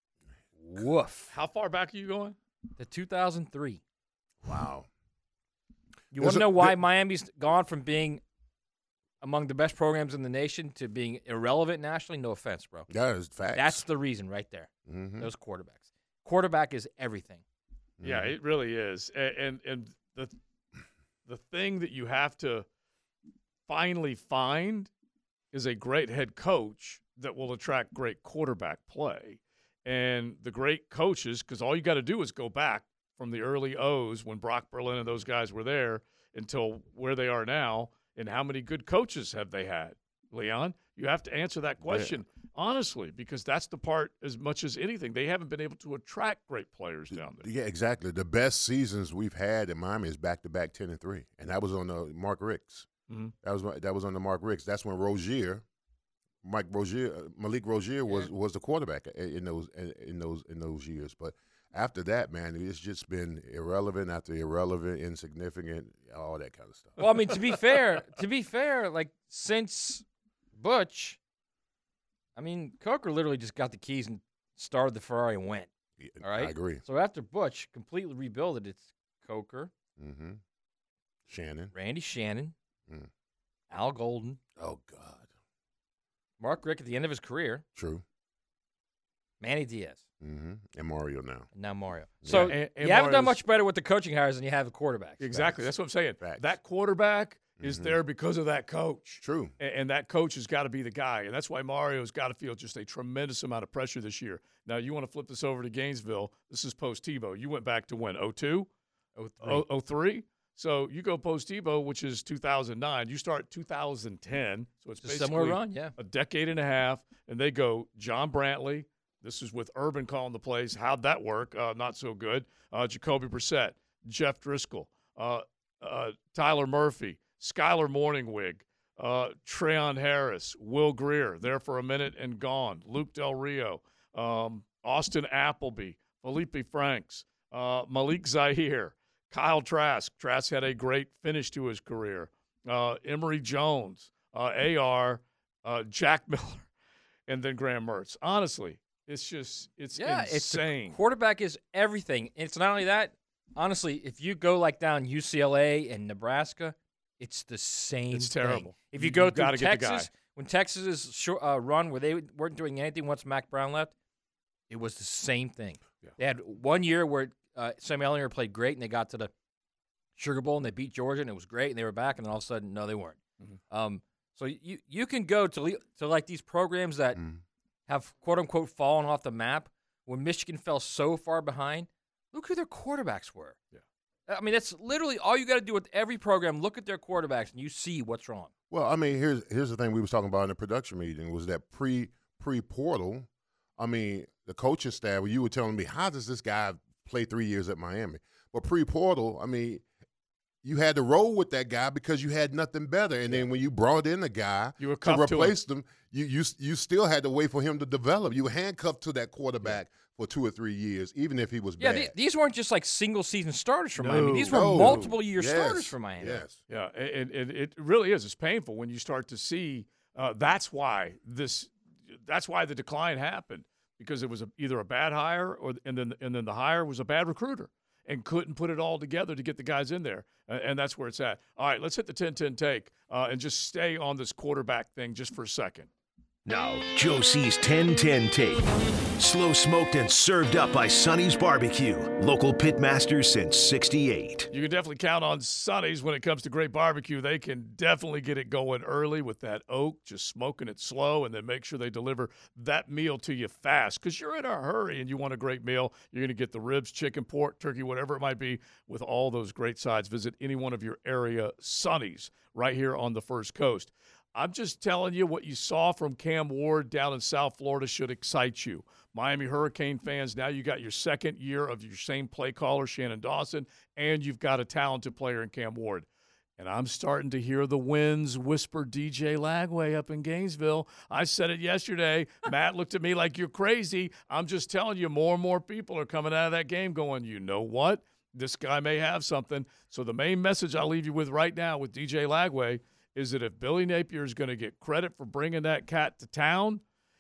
Woof. How far back are you going? To two thousand three. Wow. You want to know why Miami's gone from being among the best programs in the nation to being irrelevant nationally? No offense, bro. That is facts. That's the reason right there. Mm-hmm. Those quarterbacks. Quarterback is everything. Mm-hmm. Yeah, it really is. And, and and the the thing that you have to finally find is a great head coach that will attract great quarterback play. And the great coaches, because all you got to do is go back from the early O's when Brock Berlin and those guys were there until where they are now, and how many good coaches have they had, Leon? You have to answer that question yeah. honestly, because that's the part as much as anything. They haven't been able to attract great players down there. Yeah, exactly. The best seasons we've had in Miami is back-to-back ten and three, and that was on uh, Mark Richt's. Mm-hmm. That was that was under Mark Richt. That's when Rozier, Mike Rozier, uh, Malik Rozier was Yeah. was the quarterback in, in those in, in those in those years. But after that, man, it's just been irrelevant after irrelevant, insignificant, all that kind of stuff. Well, I mean, to be fair, to be fair, like since Butch, I mean, Coker literally just got the keys and started the Ferrari and went. Yeah, All right, I agree. So after Butch completely rebuilt it, it's Coker, Mm-hmm. Shannon. Randy Shannon, Mm. Al Golden, Oh God. Mark Richt at the end of his career, True. Manny Diaz, Mm-hmm. And Mario now. and now Mario. Yeah. So And- and you haven't done Mario's- much better with the coaching hires than you have the quarterbacks. Exactly. That's what I'm saying. Facts. That quarterback is Mhm. there because of that coach. True. And, and that coach has got to be the guy. And that's why Mario's got to feel just a tremendous amount of pressure this year. Now, you want to flip this over to Gainesville. This is post Tebow. You went back to when? oh two? oh three. oh, oh three? So you go post Tebow, which is two thousand nine. You start two thousand ten. So it's It's a basically similar run, yeah. a decade and a half. And they go John Brantley. This is with Urban calling the plays. How'd that work? Uh, not so good. Uh, Jacoby Brissett, Jeff Driscoll, uh, uh, Tyler Murphy, Skylar Morningwig, uh, Treon Harris, Will Greer, there for a minute and gone. Luke Del Rio, um, Austin Appleby, Felipe Franks, uh, Malik Zaire, Kyle Trask. Trask had a great finish to his career. Uh, Emory Jones, uh, A R, uh, Jack Miller, and then Graham Mertz. Honestly, it's just it's Yeah, it's insane. the quarterback is everything. It's not only that. Honestly, if you go like down U C L A and Nebraska, it's the same. It's thing. terrible. If you, You- go you through gotta get the Texas, guy. when Texas's short, uh, run where they weren't doing anything once Mac Brown left, it was the same thing. Yeah. They had one year where uh, Sam Ehlinger played great, and they got to the Sugar Bowl and they beat Georgia, and it was great, and they were back, and then all of a sudden, no, they weren't. Mhm. Um, so you you can go to le- to like these programs that Mm. have quote unquote fallen off the map when Michigan fell so far behind. Look who their quarterbacks were. Yeah. I mean, that's literally all you got to do with every program. Look at their quarterbacks, and you see what's wrong. Well, I mean, here's here's the thing we was talking about in the production meeting was that pre pre portal. I mean, the coaching staff. You were telling me, how does this guy play three years at Miami? But pre portal, I mean, you had to roll with that guy because you had nothing better. And then when you brought in a guy You were to cuffed to him. replace them, you you you still had to wait for him to develop. You were handcuffed to that quarterback for two or three years, even if he was Yeah, bad. the- these weren't just like single season starters for Miami. No. These were No. multiple year Yes. starters for Miami. Yes. Yeah, and, and it really is. It's painful when you start to see. Uh, that's why this. That's why the decline happened, because it was a, either a bad hire or and then and then the hire was a bad recruiter and couldn't put it all together to get the guys in there, uh, and that's where it's at. All right, let's hit the ten ten take uh, and just stay on this quarterback thing just for a second. Now, Joe C's ten ten take. Slow smoked and served up by Sonny's Barbecue. Local pitmasters since sixty-eight. You can definitely count on Sonny's when it comes to great barbecue. They can definitely get it going early with that oak, just smoking it slow, and then make sure they deliver that meal to you fast, because you're in a hurry and you want a great meal. You're going to get the ribs, chicken, pork, turkey, whatever it might be, with all those great sides. Visit any one of your area Sonny's right here on the First Coast. I'm just telling you, what you saw from Cam Ward down in South Florida should excite you. Miami Hurricane fans, now you got your second year of your same play caller, Shannon Dawson, and you've got a talented player in Cam Ward. And I'm starting to hear the winds whisper D J Lagway up in Gainesville. I said it yesterday. Matt looked at me like, you're crazy. I'm just telling you, more and more people are coming out of that game going, you know what? This guy may have something. So the main message I'll leave you with right now with D J Lagway is that if Billy Napier is going to get credit for bringing that cat to town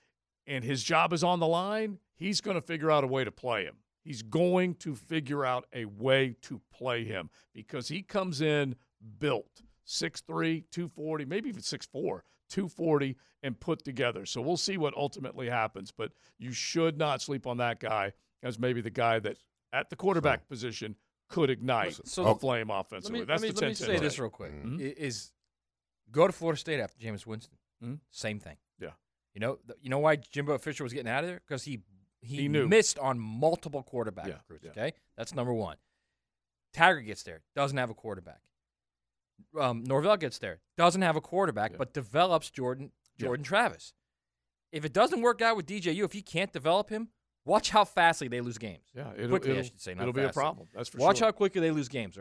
and his job is on the line, he's going to figure out a way to play him. He's going to figure out a way to play him because he comes in built, six three, two forty, maybe even six four, two forty, and put together. So we'll see what ultimately happens, but you should not sleep on that guy as maybe the guy that at the quarterback position could ignite So- the flame offensively. Let me, That's let me, the let me ten say ten this take. real quick. Mhm. I- Is go to Florida State after Jameis Winston. Mhm. Same thing. Yeah. You know, th- you know why Jimbo Fisher was getting out of there? Because he, he He knew. missed on multiple quarterback Yeah, recruits. yeah. Okay, that's number one. Taggart gets there, doesn't have a quarterback. Um, Norvell gets there, doesn't have a quarterback, Yeah. but develops Jordan Yeah. Jordan Travis. If it doesn't work out with D J U, if he can't develop him, watch how fastly they lose games. Yeah, it'll, Quickly, I it'll, should say, not it'll be a fastly. problem. That's for Watch sure. how quickly they lose games, right?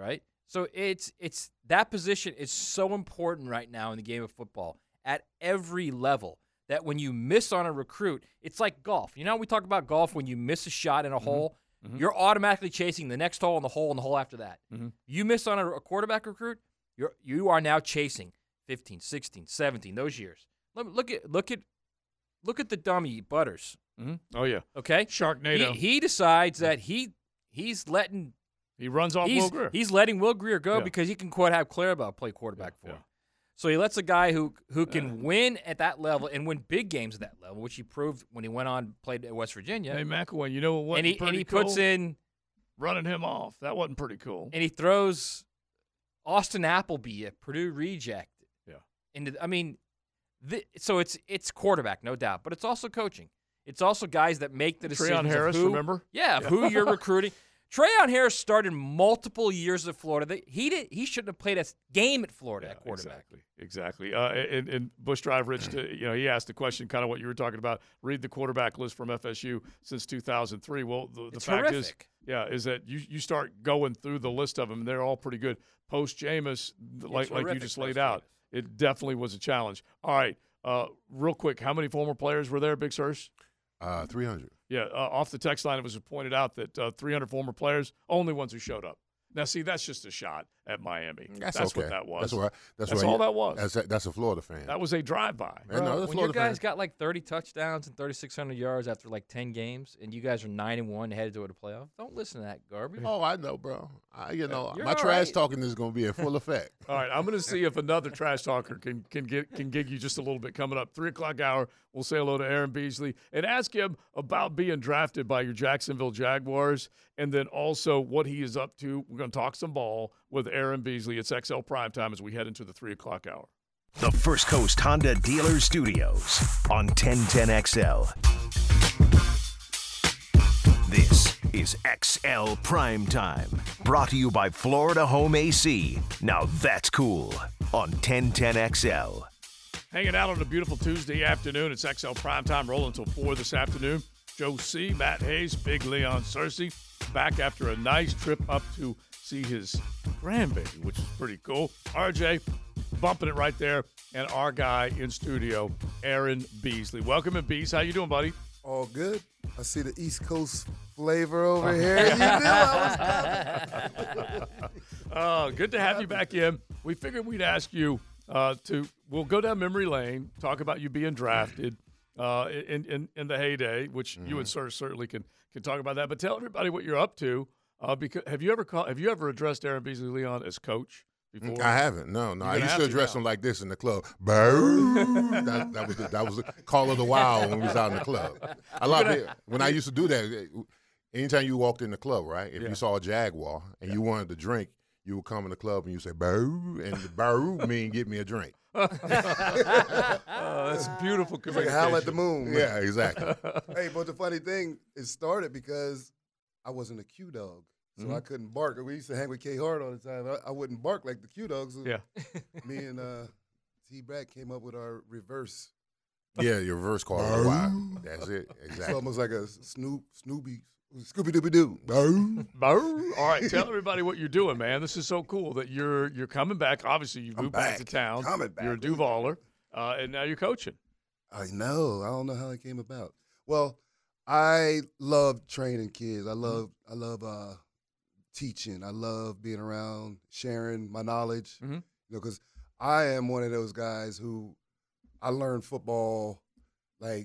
So it's it's that position is so important right now in the game of football at every level that when you miss on a recruit, it's like golf. You know, we talk about golf when you miss a shot in a mm-hmm. hole, mm-hmm. you're automatically chasing the next hole and the hole and the hole after that. Mm-hmm. You miss on a, a quarterback recruit, you're you are now chasing fifteen, sixteen, seventeen, those years. Look, look at look at look at the dummy Butters. Mm-hmm. Oh yeah. Okay. Sharknado. He, he decides that he he's letting he runs off he's, Will Grier. He's letting Will Grier go yeah. because he can quite have Clarabelle play quarterback yeah. for him. Yeah. So he lets a guy who who can uh, win at that level and win big games at that level, which he proved when he went on played at West Virginia. Hey McElwain, you know what? And he and he cool? puts in running him off. That wasn't pretty cool. And he throws Austin Appleby, a Purdue reject. Yeah. Into I mean, the, so it's it's quarterback, no doubt, but it's also coaching. It's also guys that make the decisions. Treon Harris, of who, remember? Yeah, of yeah. who you're recruiting. Treon Harris started multiple years at Florida. He did. He shouldn't have played a game at Florida yeah, at quarterback. Exactly. Exactly. Uh, and, and Bush Drive Rich, to, you know, he asked the question, kind of what you were talking about. Read the quarterback list from F S U since two thousand three. Well, the, the fact horrific. is, yeah, is that you you start going through the list of them, and they're all pretty good. Post Jameis, like like you just laid out, it definitely was a challenge. All right, uh, real quick, how many former players were there, Big Sirs? Uh, three hundred. Yeah, uh, off the text line, it was pointed out that uh, three hundred former players, only ones who showed up. Now, see, that's just a shot at Miami. That's, that's okay. what that was. That's, right. that's, that's right. all that was. That's a, that's a Florida fan. That was a drive-by. Bro, no, when Florida your guys fan. got like thirty touchdowns and thirty-six hundred yards after like ten games, and you guys are nine and one headed to the playoff, don't listen to that garbage. Oh, I know, bro. I, you know, You're my trash right. talking is going to be in full effect. All right, I'm going to see if another trash talker can can get can gig you just a little bit coming up. Three o'clock hour. We'll say hello to Aaron Beasley and ask him about being drafted by your Jacksonville Jaguars, and then also what he is up to. We're going to talk some ball with Aaron Beasley. It's X L Primetime as we head into the three o'clock hour. The First Coast Honda Dealers Studios on ten ten X L. This is X L Primetime, brought to you by Florida Home A C. Now that's cool on ten ten X L. Hanging out on a beautiful Tuesday afternoon. It's X L Primetime, rolling until four this afternoon. Joe C., Matt Hayes, Big Leon Searcy, back after a nice trip up to see his grandbaby, which is pretty cool. R J, bumping it right there, and our guy in studio, Aaron Beasley. Welcome in, Bees. How you doing, buddy? All good. I see the East Coast flavor over here. You knew I was coming. Oh, good to have you back in. We figured we'd ask you uh, to, we'll go down memory lane, talk about you being drafted uh, in, in, in the heyday, which mm-hmm. you and Sir certainly can can talk about that. But tell everybody what you're up to. Uh, because have you ever call, have you ever addressed Aaron Beasley Leon as coach before? I haven't. No, no. You're I used to address to him like this in the club. that, that was the, that was the call of the wild when we was out in the club. I love it when I used to do that. Anytime you walked in the club, right? If yeah. you saw a Jaguar and yeah. you wanted to drink, you would come in the club and you say "boo," and the "boo" mean "get me a drink." Oh, that's beautiful communication. It's like howl at the moon. Yeah, exactly. Hey, but the funny thing, it started because I wasn't a Q dog, so mm-hmm. I couldn't bark. We used to hang with K Hard all the time. I, I wouldn't bark like the Q dogs. So yeah. Me and uh, T. Brad came up with our reverse. Yeah, your reverse call of the wild. That's it. Exactly. It's almost like a Snoop, Snoopy. Scooby Dooby Doo. All right, tell everybody what you're doing, man. This is so cool that you're you're coming back. Obviously, you moved back. back to town. Coming back. You're a Duvaller, uh, and now you're coaching. I know. I don't know how it came about. Well, I love training kids. I love mm-hmm. I love uh, teaching. I love being around, sharing my knowledge. Mm-hmm. You know, because I am one of those guys who I learned football like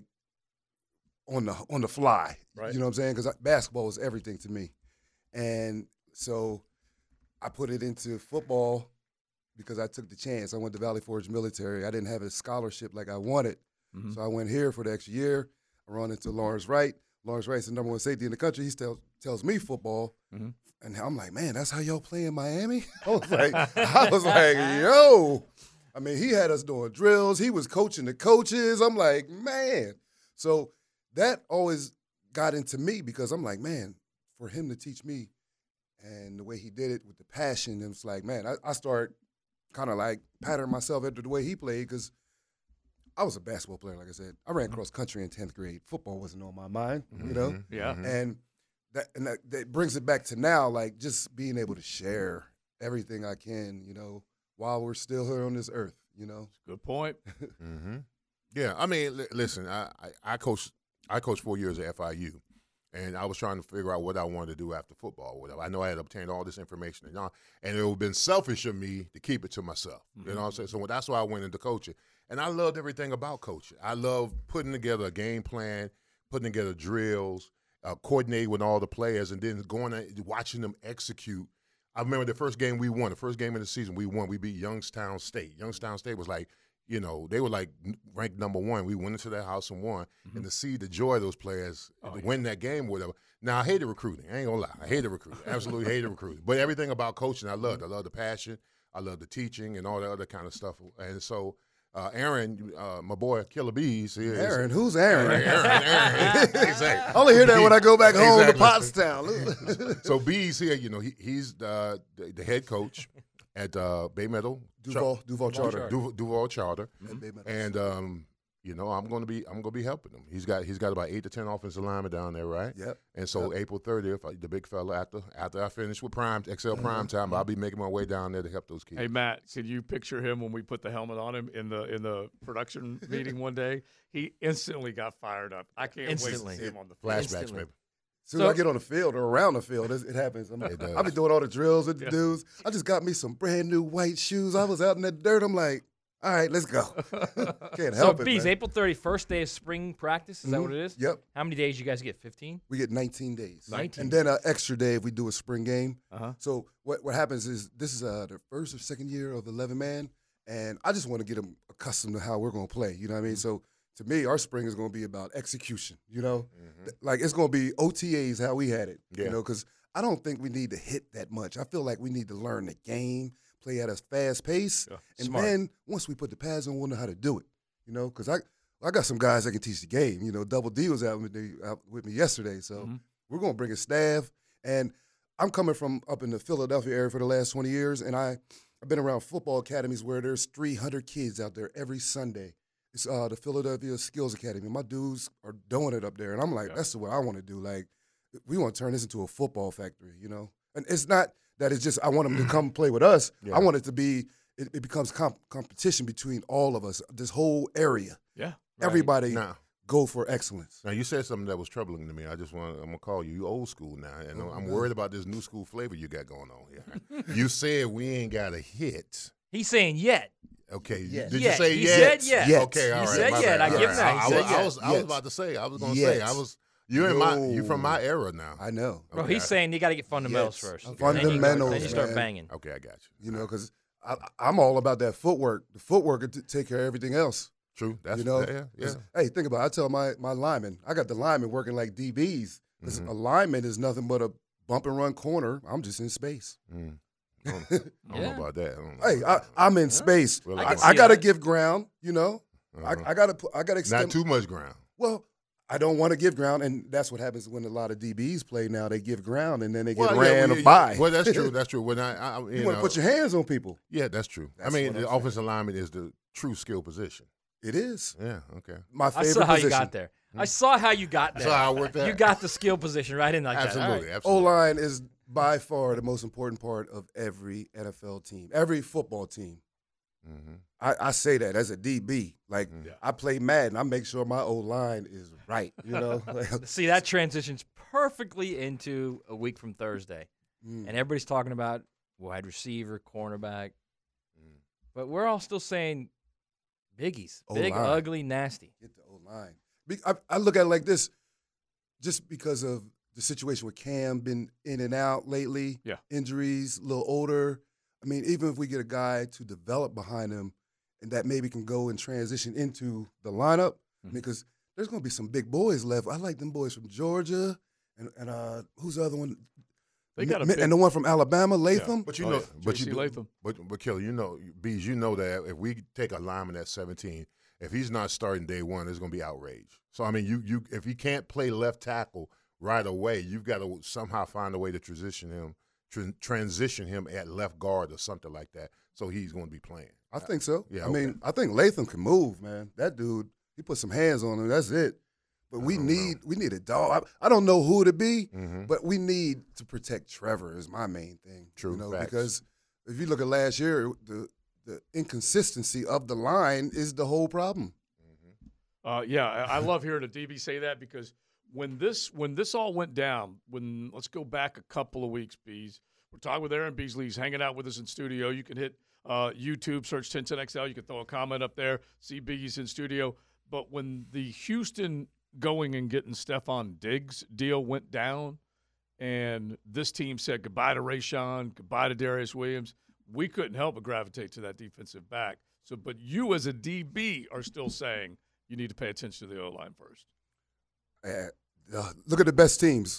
on the on the fly. Right. You know what I'm saying? Because basketball was everything to me. And so I put it into football because I took the chance. I went to Valley Forge Military. I didn't have a scholarship like I wanted. Mm-hmm. So I went here for the extra year. I run into Lawrence Wright. Lawrence Wright's the number one safety in the country. He still tells me football. Mm-hmm. And I'm like, man, that's how y'all play in Miami? I was like, I was like, yo. I mean, he had us doing drills. He was coaching the coaches. I'm like, man. So that always got into me because I'm like, man, for him to teach me and the way he did it with the passion, it was like, man, I, I start kind of like patterning myself after the way he played because I was a basketball player, like I said. I ran cross country in tenth grade. Football wasn't on my mind, mm-hmm. you know? Yeah. Mm-hmm. And, that, and that, that brings it back to now, like just being able to share everything I can, you know, while we're still here on this earth, you know. Good point. mm-hmm. Yeah, I mean, li- listen, I, I, I coached I coached four years at F I U, and I was trying to figure out what I wanted to do after football. Or whatever. I know I had obtained all this information, and, all, and it would have been selfish of me to keep it to myself. Mm-hmm. You know what I'm saying? So that's why I went into coaching. And I loved everything about coaching. I loved putting together a game plan, putting together drills, uh, coordinating with all the players, and then going and watching them execute. I remember the first game we won, the first game of the season we won, we beat Youngstown State. Youngstown State was like, you know, they were like ranked number one. We went into their house and won. Mm-hmm. And to see the joy of those players oh, to yeah. win that game, whatever. Now, I hated recruiting. I ain't going to lie. I hated recruiting. Absolutely hated recruiting. But everything about coaching, I loved. I loved the passion. I loved the teaching and all that other kind of stuff. And so, Uh, Aaron, uh, my boy Killer Bees. Here Aaron, is, who's Aaron? Aaron, Aaron, Aaron. Exactly. I only hear that when I go back home exactly. to Pottstown. So Bees here, you know, he, he's the, the the head coach at uh, Bay Meadow Duval Duval Charter. Duval, Duval Charter, mm-hmm. and um, you know, I'm going to be I'm going to be helping him. He's got he's got about eight to ten offensive linemen down there, right? Yep. And so yep. April thirtieth, the big fella after after I finish with Prime X L mm-hmm. Prime Time, I'll be making my way down there to help those kids. Hey Matt, can you picture him when we put the helmet on him in the in the production meeting one day? He instantly got fired up. I can't instantly. wait to see him on the field. Flashbacks, maybe. As soon as so, I get on the field or around the field, it, it happens. I'm, it I've been doing all the drills with the yeah. dudes. I just got me some brand new white shoes. I was out in the dirt. I'm like, all right, let's go. Can't help so, it, Bees, man. April thirty-first, day of spring practice. Is mm-hmm. that what it is? Yep. How many days you guys get? fifteen? We get nineteen days. nineteen. And then an extra day if we do a spring game. Uh-huh. So what, what happens is this is uh, the first or second year of eleven man, and I just want to get them accustomed to how we're going to play. You know what I mean? Mm-hmm. So to me, our spring is going to be about execution, you know? Mm-hmm. Like it's going to be O T As how we had it, yeah. you know, because I don't think we need to hit that much. I feel like we need to learn the game, play at a fast pace, yeah. and Smart. Then once we put the pads on, we'll know how to do it, you know, because I I got some guys that can teach the game. You know, Double D was out with me, out with me yesterday, so mm-hmm. we're going to bring a staff, and I'm coming from up in the Philadelphia area for the last twenty years, and I, I've been around football academies where there's three hundred kids out there every Sunday. It's uh, the Philadelphia Skills Academy. My dudes are doing it up there, and I'm like, yeah. that's what I want to do. Like, we want to turn this into a football factory, you know? And it's not that it's just I want them to come play with us. Yeah. I want it to be, it, it becomes comp- competition between all of us, this whole area. Yeah. Right. Everybody now, go for excellence. Now, you said something that was troubling to me. I just want, I'm going to call you. You old school now, and oh, I'm no. worried about this new school flavor you got going on here. You said we ain't got a hit. He's saying yet. Okay, yes. did yet. you say he yet? Said yet? Yes. Okay, all he right. Said my yet. bad. I give him that. I, He I, said I, yet. was, I was about to say. I was going to yes. say. I was. You're in my. You from my era now. I know. Bro, okay, he's I, saying you got to get fundamentals yes. first. Fundamentals. Then you, then you start man. banging. Okay, I got you. You know, because I'm all about that footwork. The footwork will t- take care of everything else. True. That's you know. Yeah, yeah. Hey, think about it. I tell my my linemen, I got the linemen working like D Bs. Because mm-hmm. a lineman is nothing but a bump and run corner. I'm just in space. Mm. I don't, I don't yeah. know about that. I hey, I, I'm in yeah. space. Well, I, I got to give ground, you know. Uh-huh. I, I got to I got to extend. Not too much ground. Well, I don't want to give ground, and that's what happens when a lot of D Bs play now. They give ground, and then they get well, ran yeah, or well, by. Well, that's true. That's true. When I, I you, you want to put your hands on people. Yeah, that's true. That's I mean, the I'm offensive lineman is the true skill position. It is. Yeah. Okay. My favorite I saw how position. you got there. Hmm? I saw how you got there. I saw how I worked that. You got the skill position right in like absolutely, that. Right. Absolutely. O-line is by far the most important part of every N F L team, every football team. Mm-hmm. I, I say that as a D B. Like, yeah. I play Madden. I make sure my O-line is right, you know? See, that transitions perfectly into a week from Thursday. Mm. And everybody's talking about wide receiver, cornerback. Mm. But we're all still saying biggies. O-line. Big, ugly, nasty. Get the O-line. I, I look at it like this. Just because of the situation with Cam, been in and out lately, yeah. injuries, a little older. I mean, even if we get a guy to develop behind him and that maybe can go and transition into the lineup, mm-hmm. because there's going to be some big boys left. I like them boys from Georgia and, and uh, who's the other one? They got a M- big, and the one from Alabama, Latham. Yeah. But you oh, know, yeah. but you Latham. But but Kelly, you know, Bees, you know that if we take a lineman at seventeen, if he's not starting day one, there's going to be outrage. So I mean, you you if he can't play left tackle right away, you've got to somehow find a way to transition him. transition him at left guard or something like that, so he's going to be playing. I think so. Yeah, I okay. mean, I think Latham can move, man. That dude, he put some hands on him. That's it. But we need know. we need a dog. I, I don't know who to be, mm-hmm. but we need to protect Trevor is my main thing. True, you know, facts. because if you look at last year, the the inconsistency of the line is the whole problem. Uh, yeah, I, I love hearing a D B say that because when this when this all went down, when let's go back a couple of weeks, Bees. We're talking with Aaron Beasley. He's hanging out with us in studio. You can hit uh, YouTube, search ten ten X L. You can throw a comment up there. See Biggie's in studio. But when the Houston going and getting Stephon Diggs deal went down, and this team said goodbye to Rayshon, goodbye to Darius Williams, we couldn't help but gravitate to that defensive back. So, but you as a D B are still saying you need to pay attention to the O-line first. Uh, uh, look at the best teams.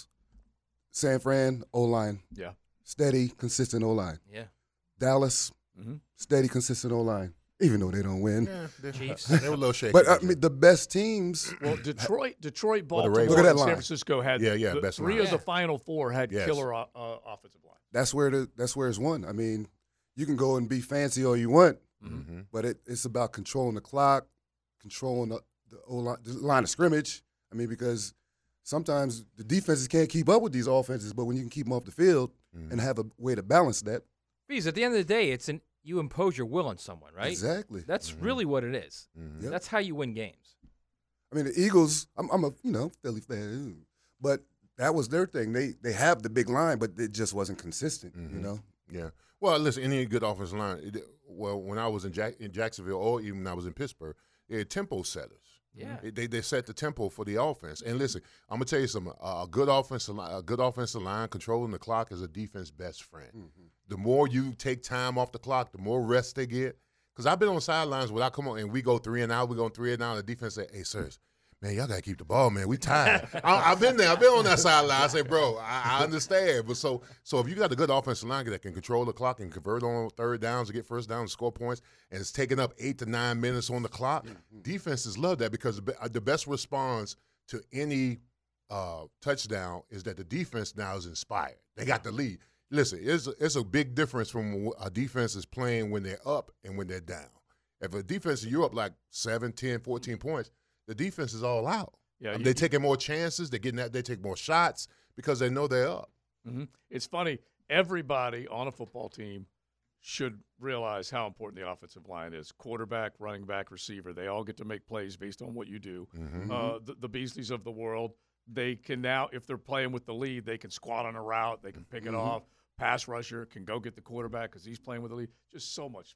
San Fran, O-line. Yeah. Steady, consistent O-line. Yeah. Dallas, mm-hmm. steady, consistent O-line. Even though they don't win. Yeah, they, Chiefs. They were a little shaky. But I mean, the best teams. Well, Detroit, Detroit, Well, the Baltimore, Ravens. Look at that and San line. Francisco had Yeah, yeah, the, best three line. of the Yeah. Final Four had Yes. killer uh, offensive line. That's where the that's where it's won. I mean, you can go and be fancy all you want, Mm-hmm. but it, it's about controlling the clock, controlling the the, O-line, the line of scrimmage. I mean, because sometimes the defenses can't keep up with these offenses, but when you can keep them off the field Mm-hmm. and have a way to balance that, Because at the end of the day, it's an you impose your will on someone, right? exactly. That's Mhm. really what it is. Mhm. Yep. That's how you win games. I mean, the Eagles. I'm, I'm a you know Philly fan, but that was their thing. They they have the big line, but it just wasn't consistent. You Mhm. know. Yeah. Well, listen, any good offensive line. It, well, when I was in, Jack, in Jacksonville, or even when I was in Pittsburgh, they had tempo setters. Yeah. They, they they set the tempo for the offense. And listen, I'm gonna tell you something. A good offensive line, a good offensive line controlling the clock is a defense best friend. Mm-hmm. The more you take time off the clock, the more rest they get. Because I've been on sidelines where I come on and we go three and out, we go three and out, and the defense say, "Hey, sirs, man, y'all gotta keep the ball, man. We tired." I, I've been there. I've been on that sideline. I say, "Bro, I, I understand." But so, so if you got a good offensive line that can control the clock and convert on third downs to get first down and score points, and it's taking up eight to nine minutes on the clock, Mm-hmm. defenses love that because the, be- the best response to any uh, touchdown is that the defense now is inspired. They got the lead. Listen, it's a, it's a big difference from a defense is playing when they're up and when they're down. If a defense, you're up like seven, ten, fourteen points, the defense is all out. Yeah, Um, you- they're taking more chances. They're getting that. They take more shots because they know they're up. Mm-hmm. It's funny. Everybody on a football team should realize how important the offensive line is. Quarterback, running back, receiver. They all get to make plays based on what you do. Mm-hmm. Uh, the, the Beasleys of the world, they can now, if they're playing with the lead, they can squat on a route. They can pick it Mhm. off. Pass rusher can go get the quarterback because he's playing with the lead. Just so much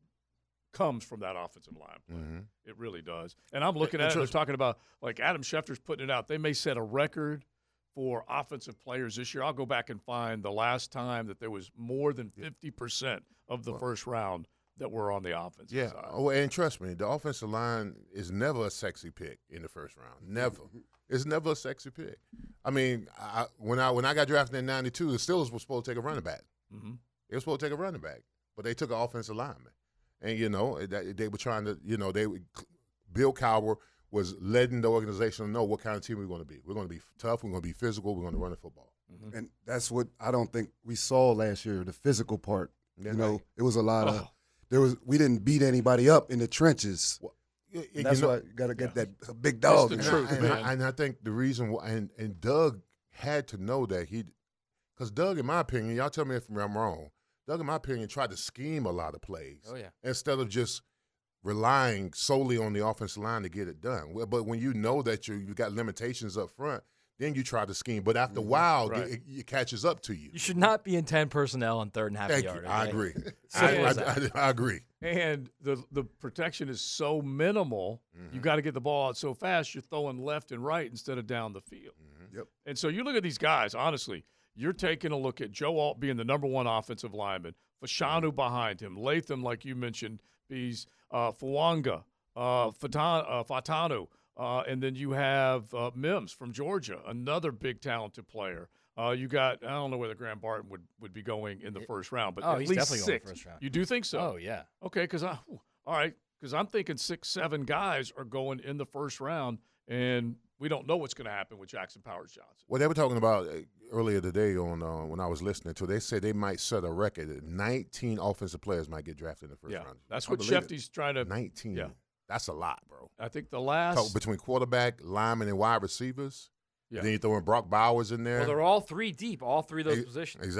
comes from that offensive line play. Mm-hmm. It really does. And I'm looking And at it, they're trust- talking about, like Adam Schefter's putting it out. They may set a record for offensive players this year. I'll go back and find the last time that there was more than fifty percent of the first round that were on the offensive Yeah. side. Oh, and trust me, the offensive line is never a sexy pick in the first round. Never. It's never a sexy pick. I mean, I, when I when I got drafted in ninety-two, the Steelers were supposed to take a running back. Mm-hmm. They were supposed to take a running back, but they took an offensive lineman. And, you know, that, they were trying to, you know, they Bill Cowher was letting the organization know what kind of team we're going to be. We're going to be tough. We're going to be physical. We're going to run the football. Mm-hmm. And that's what I don't think we saw last year, the physical part. Yeah, you know, right. it was a lot of Oh. there was we didn't beat anybody up in the trenches. Well, And you that's know- why you got to get Yeah. that a big dog. the in And, there. truth, I, and, man. I, and I think the reason why, and, and Doug had to know that he, because Doug, in my opinion, y'all tell me if I'm wrong, Doug, in my opinion, tried to scheme a lot of plays. Oh, yeah. Instead of just relying solely on the offensive line to get it done. Well, but when you know that you you got limitations up front, then you try to scheme. But after a while, Right. it, it catches up to you. You should not be in ten personnel on third and half Thank a yard. you. I okay? agree. I, Simple I, as that. I, I agree. And the the protection is so minimal, you got to get the ball out so fast, you're throwing left and right instead of down the field. Yep. And so you look at these guys, honestly, you're taking a look at Joe Alt being the number one offensive lineman, Fashanu behind him, Latham, like you mentioned, Bees, uh, Fuanga, uh, Fatan, uh, Fatanu, uh, and then you have uh, Mims from Georgia, another big talented player. Uh, you got, I don't know whether Graham Barton would, would be going in the first round, but Oh, at he's least definitely going in six. the first round. You do think so? Oh, yeah. Okay, because I, all right, because I'm thinking six, seven guys are going in the first round, and we don't know what's going to happen with Jackson Powers Johnson. Well, they were talking about uh, earlier today on uh, when I was listening to. They said they might set a record that nineteen offensive players might get drafted in the first Yeah, round. that's I what believe it. Shefty's trying to. nineteen. Yeah. That's a lot, bro. I think the last. Talk between quarterback, lineman, and wide receivers. Yeah. Then you throw in Brock Bowers in there. Well, they're all three deep, all three of those E- positions. Exactly.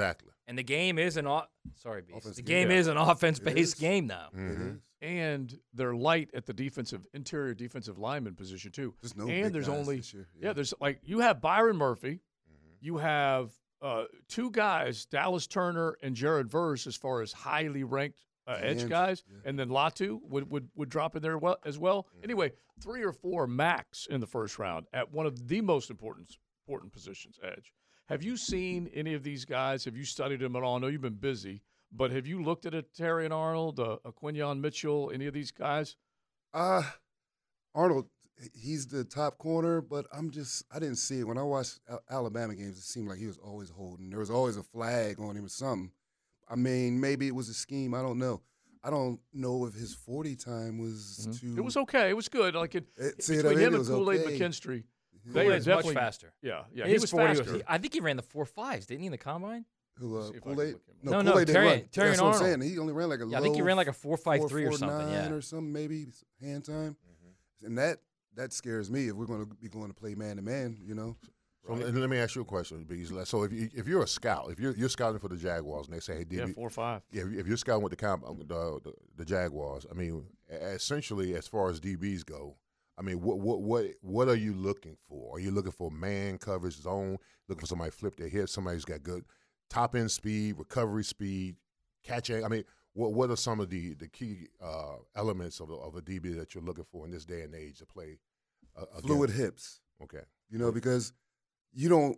And the game is an o- sorry, Beast. Offense The game. game Yeah. is an offense-based is. game now. Mhm. And they're light at the defensive interior defensive lineman position too. There's no and big there's guys only this year. yeah. there's like you have Byron Murphy, you have uh, two guys, Dallas Turner and Jared Verse, as far as highly ranked uh, edge Edge, guys, yeah. and then Latu would, would would drop in there well, as well. Anyway, three or four max in the first round at one of the most important important positions, edge. Have you seen any of these guys? Have you studied them at all? I know you've been busy. But have you looked at a Terry and Arnold, a, a Quinyon Mitchell, any of these guys? Uh, Arnold, he's the top corner, but I'm just, I didn't see it. When I watched Al- Alabama games, it seemed like he was always holding. There was always a flag on him or something. I mean, maybe it was a scheme. I don't know. I don't know if his forty time was Mm-hmm. too. It was okay. It was good. Like it, It- see, between I mean, him it and was Kool-Aid okay. McKinstry, Yeah. they are Kool-Aid's much definitely faster. Yeah, yeah, His he was forty faster. he- I think he ran the four fives, didn't he, in the combine? Who, uh, See if I can Kool-Aid? look him up. No, No, no, Kool-Aid didn't Terry- run. Terry That's and what I'm Arnold. saying. He only ran like a Yeah, I low think he ran like a four five three or four something, nine yeah. or something, maybe hand time. And that that scares me if we're going to be going to play man to man. You know. So let, let me ask you a question, Bees. So if you, if you're a scout, if you're you're scouting for the Jaguars, and they say, hey, D B, Yeah, four or five. Yeah, if you're scouting with the, comp, um, the, the the Jaguars, I mean, essentially, as far as D Bs go, I mean, what what what what are you looking for? Are you looking for man coverage zone? Looking for somebody to flip their hip? Somebody who's got good top end speed, recovery speed, catching? I mean, what what are some of the the key uh, elements of a, of a D B that you're looking for in this day and age to play? Uh, Fluid against? hips. Okay. You know, because you don't.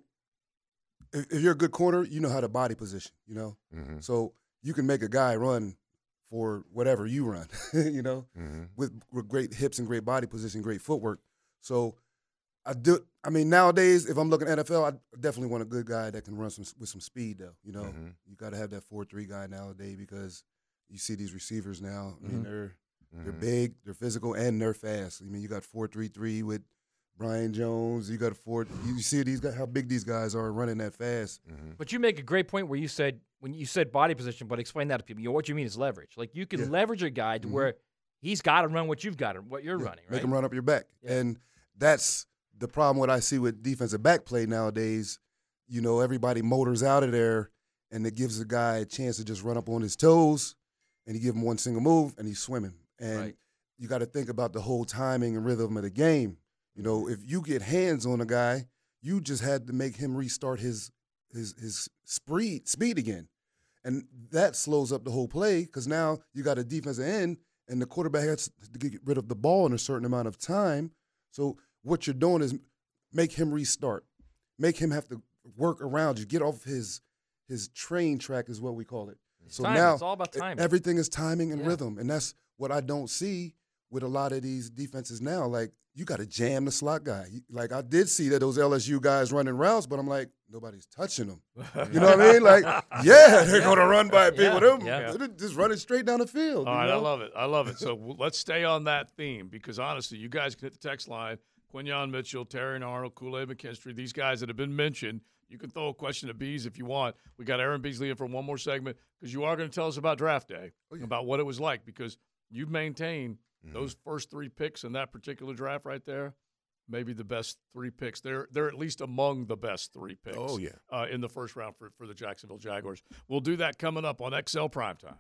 If, if you're a good corner, you know how to body position. You know, Mhm. so you can make a guy run for whatever you run. you know, Mhm. with, with great hips and great body position, great footwork. So I do. I mean, nowadays, if I'm looking at N F L, I definitely want a good guy that can run some with some speed. Though, you know, Mhm. you got to have that four three guy nowadays because you see these receivers now. I mean, Mhm. they're they're Mhm. big, they're physical, and they're fast. I mean, you got four three three with Brian Jones. You got a four. You see these guys, how big these guys are running that fast. Mhm. But you make a great point where you said when you said body position, but explain that to people. You know, what you mean is leverage. Like you can Yeah. leverage a guy to Mhm. where he's got to run what you've got to, what you're Yeah, running, right? Make them run up your back. Yeah. And that's the problem what I see with defensive back play nowadays. You know, everybody motors out of there, and it gives the guy a chance to just run up on his toes, and you give him one single move, and he's swimming. And Right. you got to think about the whole timing and rhythm of the game. You know, if you get hands on a guy, you just had to make him restart his his his speed speed again. And that slows up the whole play because now you got a defensive end and the quarterback has to get rid of the ball in a certain amount of time. So what you're doing is make him restart, make him have to work around you, get off his his train track is what we call it. It's so timing. now It's all about e- timing. everything is timing and Yeah. rhythm, and that's what I don't see with a lot of these defenses now. Like you got to jam the slot guy. You- Like I did see that those L S U guys running routes, but I'm like nobody's touching them. You know what I mean? Like yeah, they're gonna run by people. Yeah, Them yeah. they're just running straight down the field. All you right, know? I love it. I love it. So w- let's stay on that theme because honestly, you guys can hit the text line. Quinyon Mitchell, Terry and Arnold, Kool-Aid McKinstry, these guys that have been mentioned. You can throw a question to Bees if you want. We got Aaron Beasley in for one more segment because you are going to tell us about draft day, Oh, yeah. about what it was like because you've maintained Mhm. those first three picks in that particular draft right there. Maybe the best three picks. They're they're at least among the best three picks. Oh, yeah. uh, in the first round for, for the Jacksonville Jaguars. We'll do that coming up on X L Primetime.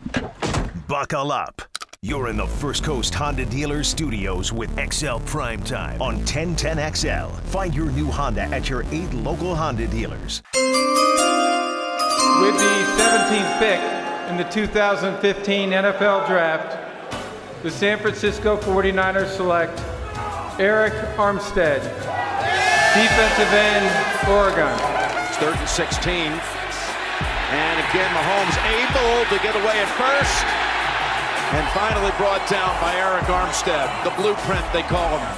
Buckle up. You're in the First Coast Honda Dealers Studios with X L Primetime on ten ten X L. Find your new Honda at your eight local Honda dealers. With the seventeenth pick in the two thousand fifteen N F L Draft, the San Francisco forty-niners select Eric Armstead, defensive end, Oregon. It's third and sixteen. And again, Mahomes able to get away at first. And finally brought down by Eric Armstead. The blueprint, they call him.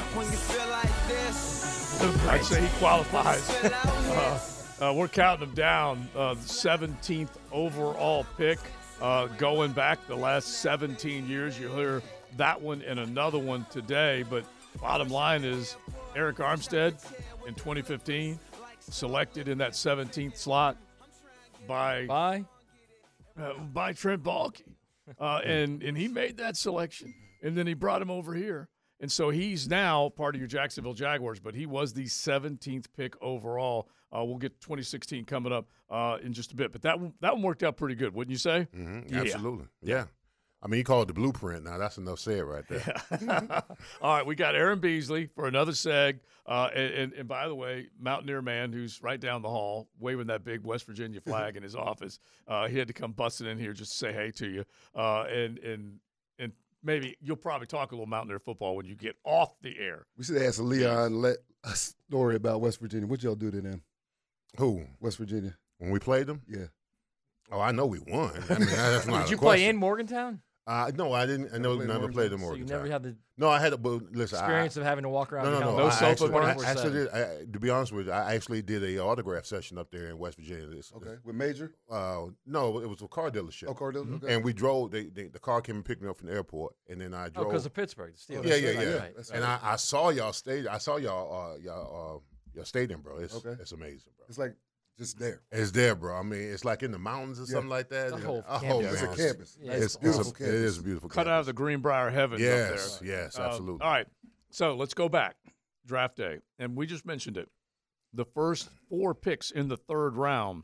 I'd say he qualifies. uh, uh, we're counting him down. Uh, the seventeenth overall pick. Uh, going back the last seventeen years, you hear that one and another one today. But bottom line is Eric Armstead in twenty fifteen selected in that seventeenth slot by Bye. uh, by Trent Baalke. Uh, and, and he made that selection. And then he brought him over here. And so he's now part of your Jacksonville Jaguars, but he was the seventeenth pick overall. Uh, we'll get twenty sixteen coming up uh, in just a bit. But that one, that one worked out pretty good, wouldn't you say? Mm-hmm. Yeah. Absolutely. Yeah. I mean, he called it the blueprint. Now, that's enough said right there. Yeah. All right, we got Aaron Beasley for another seg. Uh, and, and, and by the way, Mountaineer Man, who's right down the hall, waving that big West Virginia flag in his office, uh, he had to come busting in here just to say hey to you. Uh, and and and maybe you'll probably talk a little Mountaineer football when you get off the air. We should ask Leon let a story about West Virginia. What y'all do to them? Who? West Virginia. When we played them? Yeah. Oh, I know we won. I mean, that's not Did a you question. play in Morgantown? Uh, no, I didn't. I never, played never played in So you Morgantown. never had the No, I had a but listen. experience I, of having to walk around No, the no, no. campus? I actually, I twenty-four actually seven. did. I, to be honest with you, I actually did a autograph session up there in West Virginia. This, Okay. With Major? Uh, no, it was a car dealership. Oh, car dealership. Okay. And we drove. They, they, the car came and picked me up from the airport, and then I Oh, drove. because of Pittsburgh. The Steelers. yeah, yeah, Right, yeah. right. That's And right. I, I saw y'all stadium. I saw y'all, uh, y'all, uh, your stadium, bro. It's, Okay. it's amazing, bro. It's like just there. It's there, bro. I mean, it's like in the mountains or Yeah. something like that. The You whole know, oh, campus. It's a man. campus. Yeah, It's, it's it's beautiful a, it campus. is a beautiful Cut campus. out of the Greenbrier heavens Yes, up there. yes, Uh, absolutely. all right, so let's go back. Draft day. And we just mentioned it. The first four picks in the third round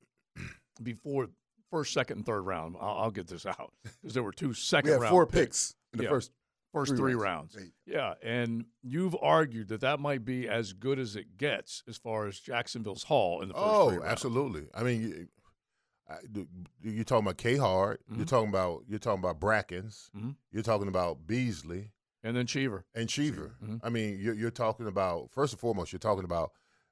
before first, second, and third round. I'll, I'll get this out because there were two second We had round four picks. picks in the Yeah. first First three three rounds. rounds. Yeah, and you've argued that that might be as good as it gets as far as Jacksonville's haul in the first Oh, three rounds. absolutely. I mean, you, I, you're talking about K Hard. Mm-hmm. You're talking about you're talking about Brackens. Mhm. You're talking about Beasley And then Cheever. and Cheever. Mhm. I mean, you're, you're talking about first and foremost. You're talking about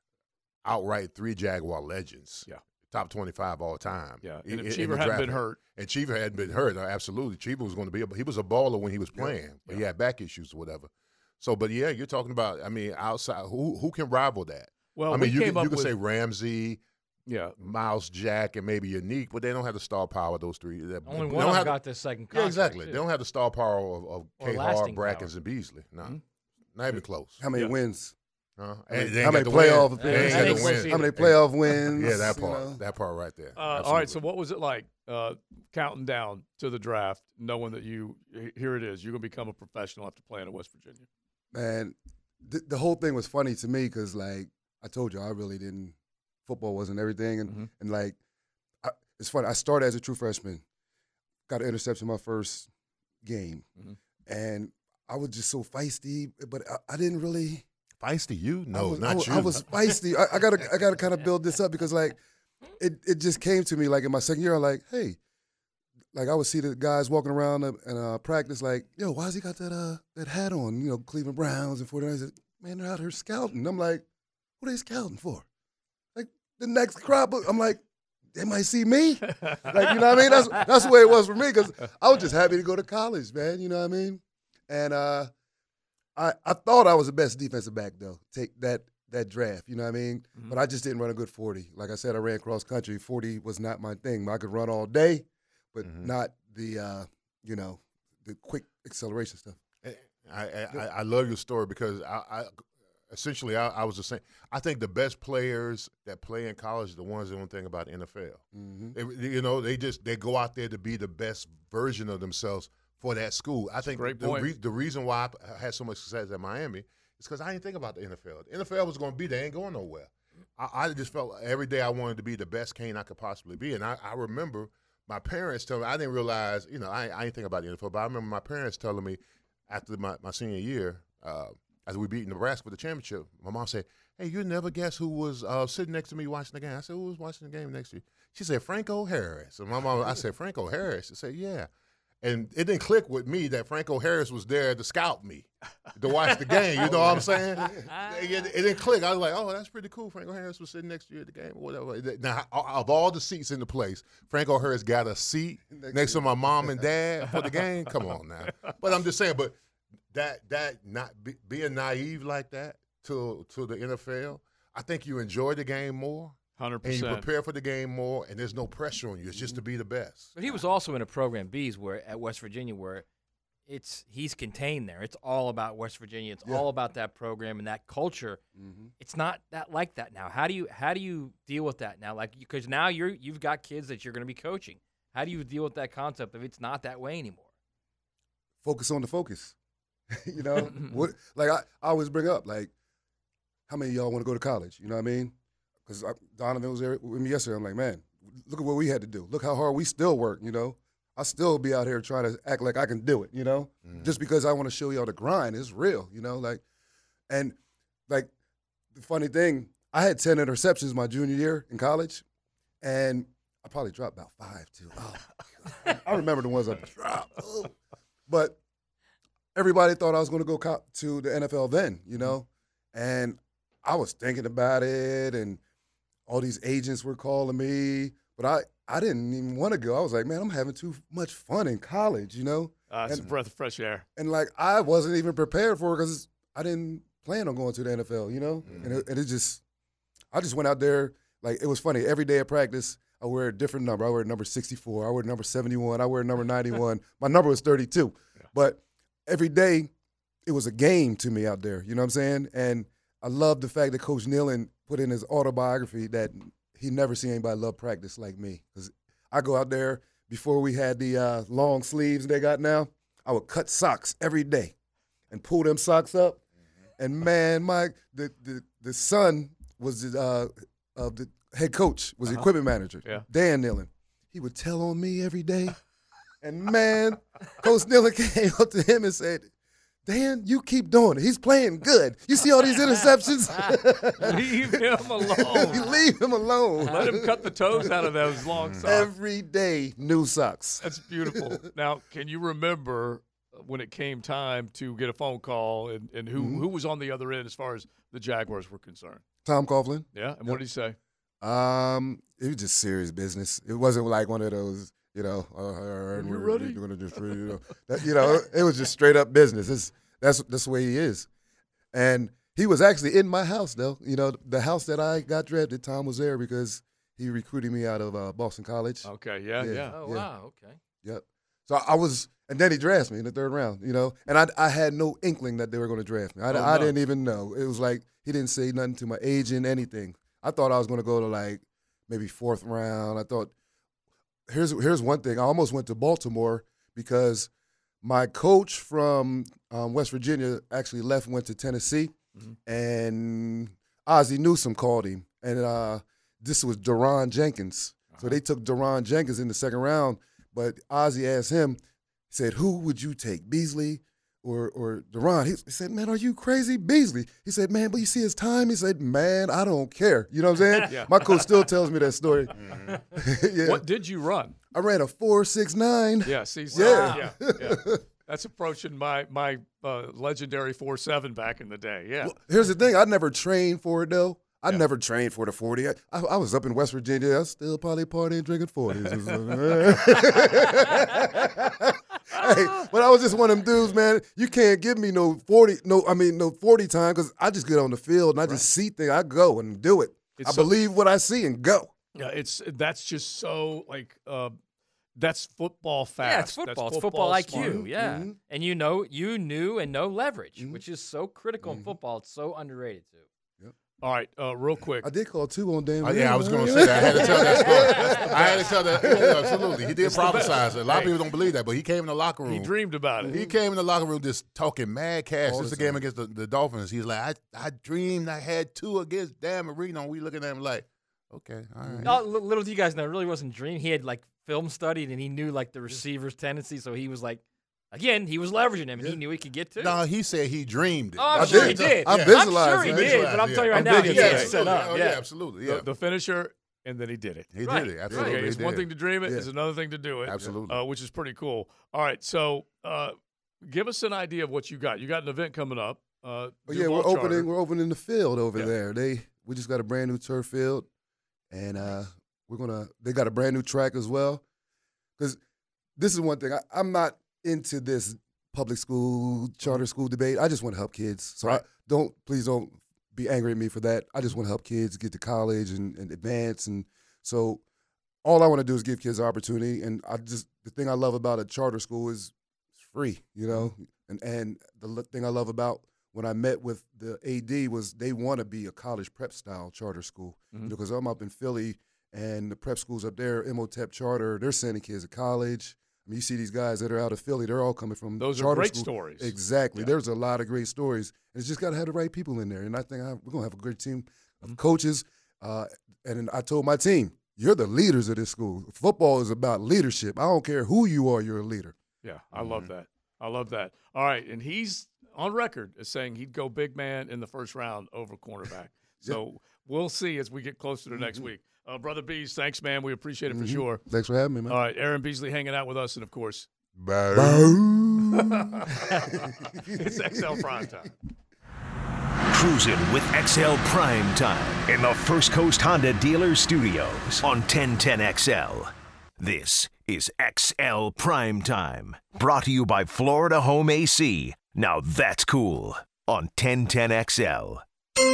outright three Jaguar legends. Yeah. Top twenty-five all time. Yeah, in- and in- if in Cheever the hadn't draft. been hurt. And Cheever hadn't been hurt. uh, Absolutely, Cheever was going to be. A, he was a baller when he was playing, but he had back issues or whatever. So, but yeah, you're talking about. I mean, outside, who who can rival that? Well, I mean, we you came can, up you can with, say Ramsey, yeah, Miles Jack, and maybe Unique, but they don't have the star power. Those three. They, Only they one don't of them have- got this second Yeah, contract. exactly. too. They don't have the star power of, of Or K. lasting Hard, Brackens, power. and Beasley. No, Mhm. not even close. How many Yeah. wins? Huh? How many, And they how ain't many got the win. playoff They ain't wins? got the ain't win. close How many either. playoff wins? Yeah, that you part. know? That part right there. Uh, all right. Absolutely. So, what was it like uh, counting down to the draft, knowing that you here it is, you're going to become a professional after playing at West Virginia? Man, th- the whole thing was funny to me because, like I told you, I really didn't. Football wasn't everything, and Mhm. and like, I, it's funny. I started as a true freshman, got an interception my first game, Mhm. and I was just so feisty. But I, I didn't really. Feisty, you? I No, was, not I was, you. I was feisty. I, I gotta, I gotta kind of build this up because, like, it, it just came to me like in my second year. I'm like, hey, like I would see the guys walking around and uh, practice, like, yo, why's he got that uh that hat on? You know, Cleveland Browns and forty-niners. Man, they're out here scouting. I'm like, what are they scouting for? Like the next crop. Of, I'm like, they might see me. Like, you know what I mean? That's that's the way it was for me because I was just happy to go to college, man. You know what I mean? And uh. I, I thought I was the best defensive back though. Take that that draft, you know what I mean? Mhm. But I just didn't run a good forty. Like I said, I ran cross country. forty was not my thing. I could run all day, but Mhm. not the uh, you know, the quick acceleration stuff. I, I, I I love your story because I, I essentially I, I was the same. I think the best players that play in college are the ones that don't think about the N F L. Mm-hmm. They- you know, they just they go out there to be the best version of themselves for that school. I think great the, point. re- the reason why I had so much success at Miami is because I didn't think about the N F L. The N F L was going to be there, ain't going nowhere. I, I just felt every day I wanted to be the best Kane I could possibly be, and I, I remember my parents telling me. I didn't realize, you know, I, I didn't think about the N F L, but I remember my parents telling me after my, my senior year, uh, as we beat Nebraska for the championship, my mom said, hey, you never guess who was uh, sitting next to me watching the game. I said, who was watching the game next to you? She said, Franco Harris. And my mom, I said, Franco Harris? She said, yeah. And it didn't click with me that Franco Harris was there to scout me, to watch the game. You know what I'm saying? It, it didn't click. I was like, oh, that's pretty cool. Franco Harris was sitting next to you at the game or whatever. Now, of all the seats in the place, Franco Harris got a seat next to my mom and dad for the game. Come on now. But I'm just saying, but that that not be, being naive like that to to the N F L, I think you enjoy the game more. one hundred And you percent. prepare for the game more, and there's no pressure on you. It's just to be the best. But he was also in a program B's where at West Virginia where it's he's contained there. It's all about West Virginia. It's Yeah. all about that program and that culture. Mm-hmm. It's not that like that now. How do you how do you deal with that now? Like because now you're you've got kids that you're going to be coaching. How do you deal with that concept if it's not that way anymore? Focus on the focus. you know, what? Like I, I always bring up, like, how many of y'all want to go to college? You know what I mean? Because Donovan was there with me yesterday. I'm like, man, look at what we had to do. Look how hard we still work, you know? I still be out here trying to act like I can do it, you know? Mm. Just because I want to show y'all the grind is real, you know? Like, and, like, the funny thing, I had ten interceptions my junior year in college, and I probably dropped about five, too. Oh, God. I remember the ones I dropped. Oh. But everybody thought I was going to go co- to the N F L then, you know? And I was thinking about it, and all these agents were calling me, but I, I didn't even want to go. I was like, man, I'm having too much fun in college, you know? Uh, it's and, a breath of fresh air. And, like, I wasn't even prepared for it because I didn't plan on going to the N F L, you know? Mm-hmm. And, it, and it just, I just went out there. Like, it was funny. Every day at practice, I wear a different number. I wear number sixty-four. I wear number seventy-one. I wear number ninety-one. My number was thirty-two. Yeah. But every day, it was a game to me out there. You know what I'm saying? And I love the fact that Coach Nealon put in his autobiography that he never seen anybody love practice like me. Because I go out there, before we had the uh, long sleeves they got now, I would cut socks every day and pull them socks up. Mm-hmm. And, man, my the, the, the son was the, uh, of the head coach, was the uh-huh. equipment manager, yeah. Dan Nealon. He would tell on me every day. And, man, Coach Nealon came up to him and said, Dan, you keep doing it. He's playing good. You see all these interceptions? Leave him alone. Leave him alone. Let him cut the toes out of those long socks. Every day, new socks. That's beautiful. Now, can you remember when it came time to get a phone call and, and who, mm-hmm. who was on the other end as far as the Jaguars were concerned? Tom Coughlin. Yeah, and yep. what did he say? Um, it was just serious business. It wasn't like one of those, you know, uh, Are you we're, ready? We're going to just, you know, that, you know, it was just straight up business. It's, that's that's the way he is. And he was actually in my house, though. You know, the house that I got drafted, Tom was there because he recruited me out of uh, Boston College. Okay, yeah, yeah. yeah. Oh, yeah. wow, okay. Yep. So I was, and then he drafted me in the third round, you know, and I, I had no inkling that they were going to draft me. I, oh, I no. didn't even know. It was like he didn't say nothing to my agent, anything. I thought I was going to go to like maybe fourth round. I thought, here's here's one thing. I almost went to Baltimore because my coach from um, West Virginia actually left and went to Tennessee, mm-hmm. and Ozzie Newsome called him, and uh, this was Deron Jenkins. Uh-huh. So they took Deron Jenkins in the second round, but Ozzie asked him, he said, who would you take, Beasley or or Deron? He said, man, are you crazy? Beasley. He said, man, but you see his time? He said, man, I don't care. You know what I'm saying? Yeah. My coach still tells me that story. Mm-hmm. yeah. What did you run? I ran a four six nine. Yeah, see, so, yeah. yeah, yeah. That's approaching my my uh, legendary four seven back in the day. Yeah. Well, here's the thing. I never trained for it, though. I yeah. never trained for the forty. I, I, I was up in West Virginia. I was still probably partying, drinking forties. Hey, but I was just one of them dudes, man. You can't give me no forty, no, I mean, no forty time because I just get on the field and I right. just see things. I go and do it. It's I so, believe what I see and go. Yeah, it's that's just so like uh, that's football fast. Yeah, it's football. That's it's football, football I Q. smart. Yeah, mm-hmm. and you know, you knew and know leverage, mm-hmm. which is so critical mm-hmm. in football. It's so underrated too. All right, uh, real quick. I did call two on Dan. Uh, yeah, I was going to say that. I had to tell that story. I had to tell that. Yeah, absolutely. He did prophesize it. A lot Hey. of people don't believe that, but he came in the locker room. He dreamed about it. He came in the locker room just talking mad cash. All This is the the game time. against the, the Dolphins. He's like, I, I dreamed I had two against Dan Marino. And we looking at him like, okay, all right. No, li- little do you guys know, it really wasn't dream. He had like film studied and he knew like the receiver's tendency, so he was like, again, he was leveraging him and he knew he could get to. No, he said he dreamed it. Oh, I'm I sure did. he did. I Yeah. visualized I'm sure he it. did, but I'm Yeah. telling you right I'm now, digging he it. had Yeah, it set absolutely. up. Oh, yeah. yeah, absolutely. Yeah. The, the finisher, and then he did it. he Right. did it. Absolutely. Okay, he it's did. one thing to dream it. Yeah. It's another thing to do it. Absolutely. Uh, which is pretty cool. All right, so uh, give us an idea of what you got. You got an event coming up. Uh, Oh, yeah, Duval we're Charter. opening. We're opening the field over Yeah. there. They we just got a brand new turf field, and uh, we're gonna. They got a brand new track as well. Because this is one thing. I, I'm not into this public school charter school debate. I just want to help kids. So Right. I don't. Please don't be angry at me for that. I just want to help kids get to college and, and advance. And so all I want to do is give kids an opportunity. And I just the thing I love about a charter school is it's free. You know, and and the l- thing I love about when I met with the A D was they want to be a college prep style charter school Mhm. because I'm up in Philly and the prep schools up there, M O T E P charter, they're sending kids to college. I mean, you see these guys that are out of Philly, they're all coming from Those are charter great school. stories. Exactly. Yeah. There's a lot of great stories. And it's just got to have the right people in there. And I think I, we're going to have a great team of mm-hmm. coaches. Uh, and I told my team, you're the leaders of this school. Football is about leadership. I don't care who you are, you're a leader. Yeah, I mm-hmm. love that. I love that. All right, and he's on record as saying he'd go big man in the first round over cornerback. So yeah. we'll see as we get closer to next mm-hmm. week. Uh, Brother Bees, thanks, man. We appreciate it for mm-hmm. sure. Thanks for having me, man. All right, Aaron Beasley hanging out with us, and, of course, it's X L Primetime. Cruising with X L Primetime in the First Coast Honda Dealer Studios on ten ten X L. This is X L Primetime, brought to you by Florida Home A C. Now that's cool on ten ten X L.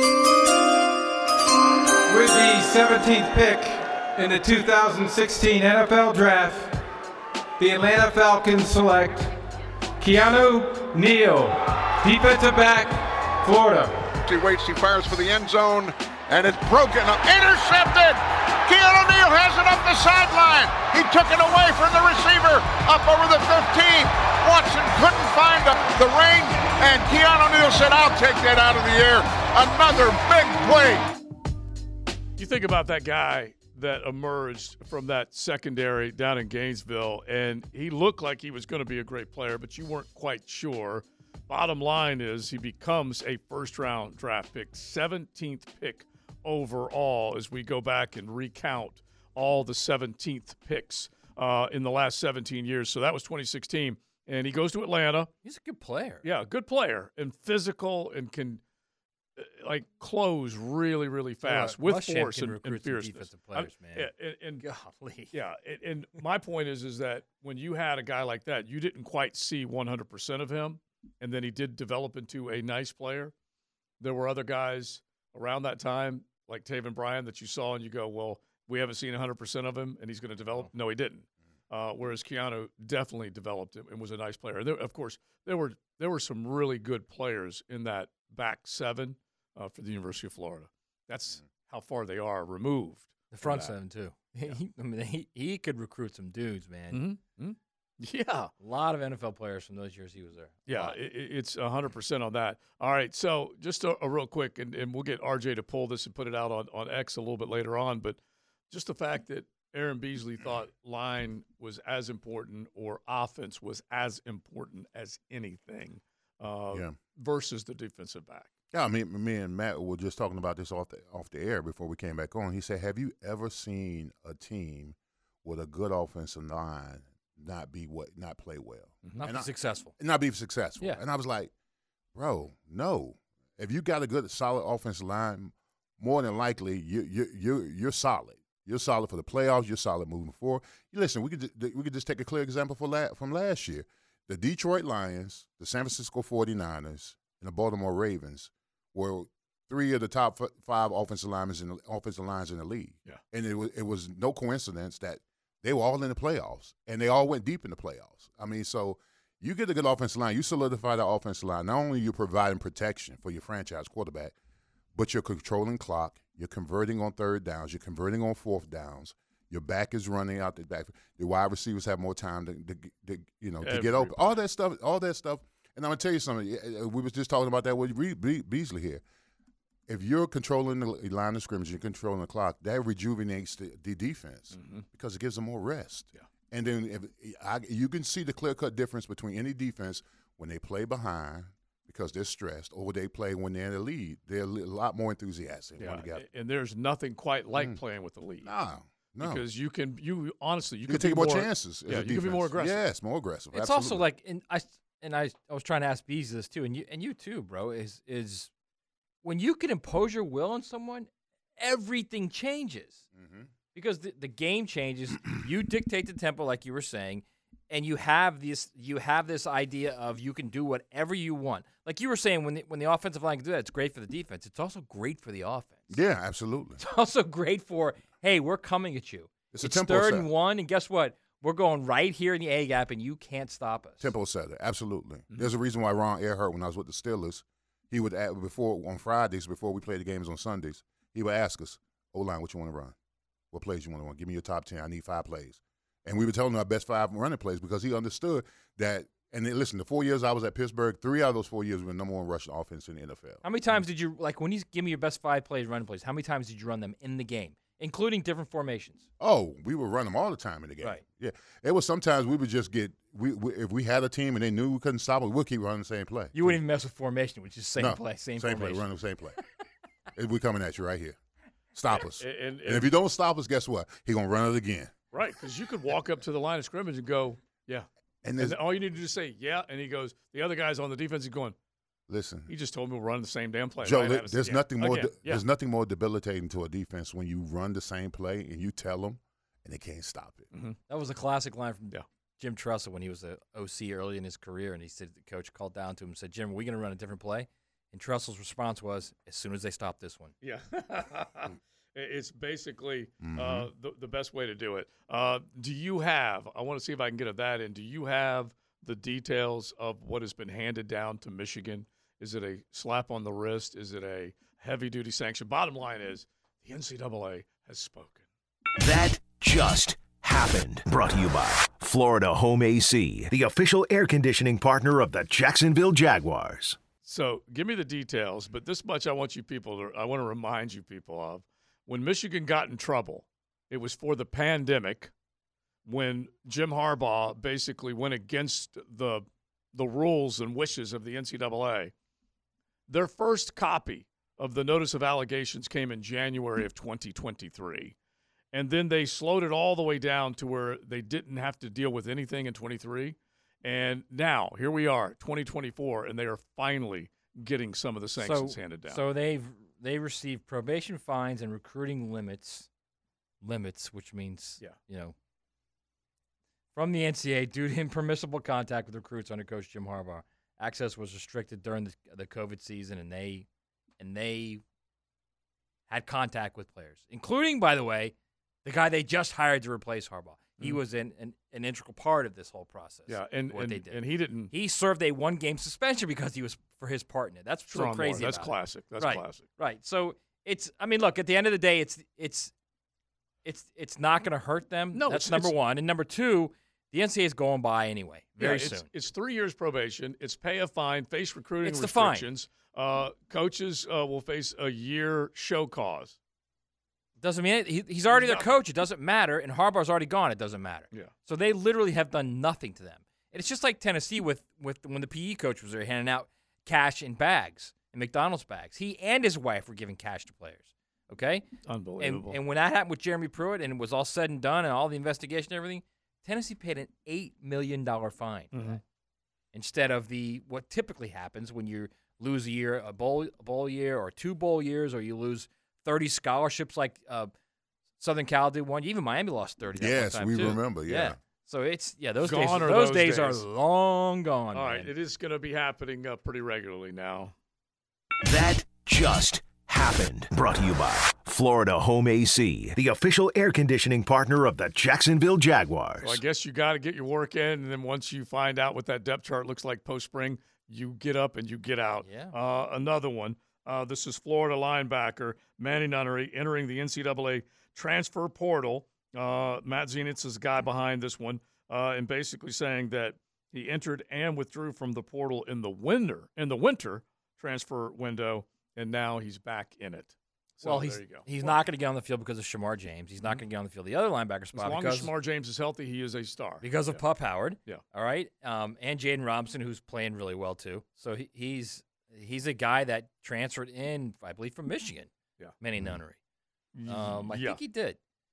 With the seventeenth pick in the two thousand sixteen N F L Draft, the Atlanta Falcons select Keanu Neal, defensive back, Florida. He waits, he fires for the end zone, and it's broken up, intercepted! Keanu Neal has it up the sideline. He took it away from the receiver, up over the fifteen. Watson couldn't find the range, and Keanu Neal said, I'll take that out of the air. Another big play. You think about that guy that emerged from that secondary down in Gainesville, and he looked like he was going to be a great player, but you weren't quite sure. Bottom line is he becomes a first-round draft pick, seventeenth pick overall as we go back and recount all the seventeenth picks uh, in the last seventeen years. So that was twenty sixteen. And he goes to Atlanta. He's a good player. Yeah, good player and physical and can – like close really, really fast yeah, with Muschamp force can and, and fierceness. Defensive players, man. Yeah, and, and golly, yeah. And, and my point is, is that when you had a guy like that, you didn't quite see one hundred percent of him, and then he did develop into a nice player. There were other guys around that time, like Taven Bryan, that you saw and you go, well, we haven't seen one hundred percent of him, and he's going to develop. Oh. No, he didn't. Uh, whereas Keanu definitely developed him and was a nice player. There, of course, there were there were some really good players in that back seven. Uh, for the University of Florida. That's how far they are removed. The front seven, too. Yeah. He, I mean, he, he could recruit some dudes, man. Mm-hmm. Mm-hmm. Yeah. A lot of N F L players from those years he was there. Yeah, it, it's one hundred percent on that. All right, so just a, a real quick, and, and we'll get R J to pull this and put it out on, on X a little bit later on, but just the fact that Aaron Beasley thought line was as important or offense was as important as anything uh, yeah. versus the defensive back. Yeah, I mean, me and Matt were just talking about this off the off the air before we came back on. He said, "Have you ever seen a team with a good offensive line not be what not play well, not and be I, successful, not be successful?" Yeah. And I was like, "Bro, no. If you got a good, solid offensive line, more than likely you you you you're solid. You're solid for the playoffs. You're solid moving forward. You listen. We could we could just take a clear example for la- from last year: the Detroit Lions, the San Francisco forty-niners, and the Baltimore Ravens were three of the top f- five offensive linemen in the offensive lines in the league. Yeah. And it was it was no coincidence that they were all in the playoffs, and they all went deep in the playoffs. I mean, so you get a good offensive line, you solidify the offensive line. Not only are you providing protection for your franchise quarterback, but you're controlling clock, you're converting on third downs, you're converting on fourth downs. Your back is running out the back. The wide receivers have more time to, to, to you know, to Everybody. get open. All that stuff, all that stuff. And I'm going to tell you something. We was just talking about that with Beasley here. If you're controlling the line of scrimmage, you're controlling the clock, that rejuvenates the, the defense mm-hmm. because it gives them more rest. Yeah. And then if I, you can see the clear-cut difference between any defense when they play behind because they're stressed or they play when they're in the lead. They're a lot more enthusiastic. Yeah, and there's nothing quite like mm. playing with the lead. No. No. Because you can, you honestly, you, you can take more, more chances. Yeah, as a you can be more aggressive. Yes, more aggressive. It's Absolutely. also like, and I and I, I was trying to ask Bees this too, and you and you too, bro. Is is when you can impose your will on someone, everything changes mm-hmm. because the, the game changes. You dictate the tempo, like you were saying, and you have this you have this idea of you can do whatever you want. Like you were saying, when the, when the offensive line can do that, it's great for the defense. It's also great for the offense. Yeah, absolutely. It's also great for, hey, we're coming at you. It's, it's a tempo third set. and one, and guess what? We're going right here in the A gap, and you can't stop us. Tempo setter, absolutely. Mm-hmm. There's a reason why Ron Earhart, when I was with the Steelers, he would add, before on Fridays before we play the games on Sundays, he would ask us, O-line, what you want to run? What plays you want to run? Give me your top ten. I need five plays. And we were telling him our best five running plays because he understood that. And then, listen, the four years I was at Pittsburgh, three out of those four years were number one rushing offense in the N F L. How many times did you, like, when you give me your best five plays, running plays, how many times did you run them in the game, including different formations? Oh, we would run them all the time in the game. Right. Yeah. It was sometimes we would just get, we, we if we had a team and they knew we couldn't stop it, we'll keep running the same play. You wouldn't even mess with formation, which is same no, play, same, same formation. play, run the same play. We're coming at you right here. Stop us. And, and, and if you don't stop us, guess what? He's going to run it again. Right, because you could walk up to the line of scrimmage and go, yeah. And, and all you need to do is say, yeah, and he goes, the other guy's on the defense is going, listen. He just told me we'll run the same damn play. Joe, right there's us, nothing yeah. more Again, de- yeah. there's nothing more debilitating to a defense when you run the same play and you tell them and they can't stop it. Mm-hmm. That was a classic line from yeah. Jim Tressel when he was a O C early in his career, and he said the coach called down to him and said, Jim, are we going to run a different play? And Tressel's response was, as soon as they stop this one. Yeah. It's basically mm-hmm. uh, the, the best way to do it. Uh, do you have, I want to see if I can get at that in, do you have the details of what has been handed down to Michigan? Is it a slap on the wrist? Is it a heavy-duty sanction? Bottom line is the N C double A has spoken. That just happened. Brought to you by Florida Home A C, the official air conditioning partner of the Jacksonville Jaguars. So give me the details, but this much I want you people to, I want to remind you people of. When Michigan got in trouble, it was for the pandemic when Jim Harbaugh basically went against the the rules and wishes of the N C double A. Their first copy of the notice of allegations came in January of twenty twenty-three. And then they slowed it all the way down to where they didn't have to deal with anything in twenty-three. And now, here we are, twenty twenty-four, and they are finally getting some of the sanctions so, handed down. So they've they received probation fines and recruiting limits, limits, which means, yeah. you know, from the N C double A due to impermissible contact with recruits under Coach Jim Harbaugh. Access was restricted during the, the COVID season, and they and they had contact with players, including, by the way, the guy they just hired to replace Harbaugh. He Mm-hmm. was an, an, an integral part of this whole process. Yeah, and, what and, they did. and he didn't. He served a one-game suspension because he was for his part in it. That's so Sean crazy. Moore, that's about classic. It. That's right, classic. Right. So it's. I mean, look. At the end of the day, it's it's it's it's not going to hurt them. No, that's it's- number it's- one. And number two, the N C double A is going by anyway. Very yeah, it's, soon. It's three years probation. It's pay a fine, face recruiting It's the fine. restrictions. Uh, coaches uh, will face a year show cause. Doesn't mean it. He, he's already their No. coach. It doesn't matter. And Harbaugh's already gone. It doesn't matter. Yeah. So they literally have done nothing to them. And it's just like Tennessee with, with when the P E coach was there handing out cash in bags, in McDonald's bags. He and his wife were giving cash to players. Okay? Unbelievable. And, and when that happened with Jeremy Pruitt and it was all said and done and all the investigation and everything, Tennessee paid an eight million dollars fine for Mhm. that. Instead of the what typically happens when you lose a year, a bowl, a bowl year or two bowl years, or you lose thirty scholarships like uh, Southern Cal did one. Even Miami lost thirty. That Yes, one time we too. remember, yeah. So it's yeah, those Gone days. are Those, those days, days. are long gone. All right, man. it is going to be happening uh, pretty regularly now. That just happened. Brought to you by Florida Home A C, the official air conditioning partner of the Jacksonville Jaguars. So I guess you got to get your work in, and then once you find out what that depth chart looks like post-spring, you get up and you get out. Yeah. Uh, another one. Uh, this is Florida linebacker Manny Nunnery entering the N C double A transfer portal. Uh, Matt Zenitz is the guy behind this one, uh, and basically saying that he entered and withdrew from the portal in the winter, in the winter transfer window, and now he's back in it. So well, he's there you go. he's not going to get on the field because of Shamar James. He's not going to get on the field the other linebacker As spot long because as Shamar James is healthy, he is a star. because of Yeah. Pup Howard. Yeah. All right. Um, and Jaden Robinson, who's playing really well too. So he, he's he's a guy that transferred in, I believe, from Michigan. Yeah. Manny Nunnery. Um, I yeah. think he did.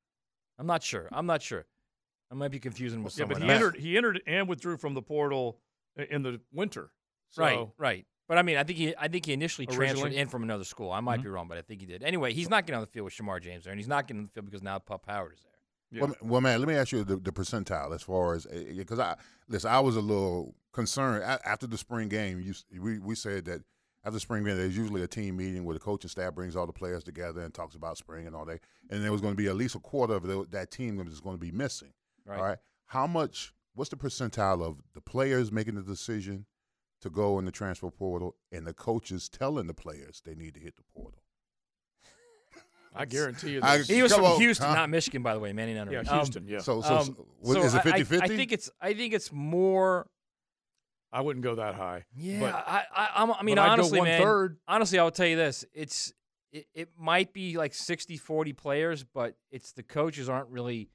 I'm not sure. I'm not sure. I might be confusing with Yeah, someone but he else. entered. He entered and withdrew from the portal i- in the winter. So, Right, right. But I mean, I think he, I think he initially transferred Originally? in from another school. I might Mhm. be wrong, but I think he did. Anyway, he's not getting on the field with Shamar James there, and he's not getting on the field because now Pup Howard is there. Yeah. Well, well, man, let me ask you the, the percentile as far as because I listen. I was a little concerned a- after the spring game. You, s- we we said that after the spring game, there's usually a team meeting where the coaching staff brings all the players together and talks about spring and all that. And there was going to be at least a quarter of the, that team that was going to be missing. Right. All right. How much? What's the percentile of the players making the decision to go in the transfer portal and the coaches telling the players they need to hit the portal? I guarantee you. I- This. He was Come from on, Houston, huh? not Michigan, by the way. Manny Nunnery. Yeah, Um, Houston. Yeah. So, so, um, so what- so is it I- I- fifty-fifty? I think it's. I think it's more. I wouldn't go that high. Yeah, But, I, I, I'm, I mean, but I'd go honestly, man. one-third. Honestly, I will tell you this: it's it, it might be like sixty forty players, but it's the coaches aren't really.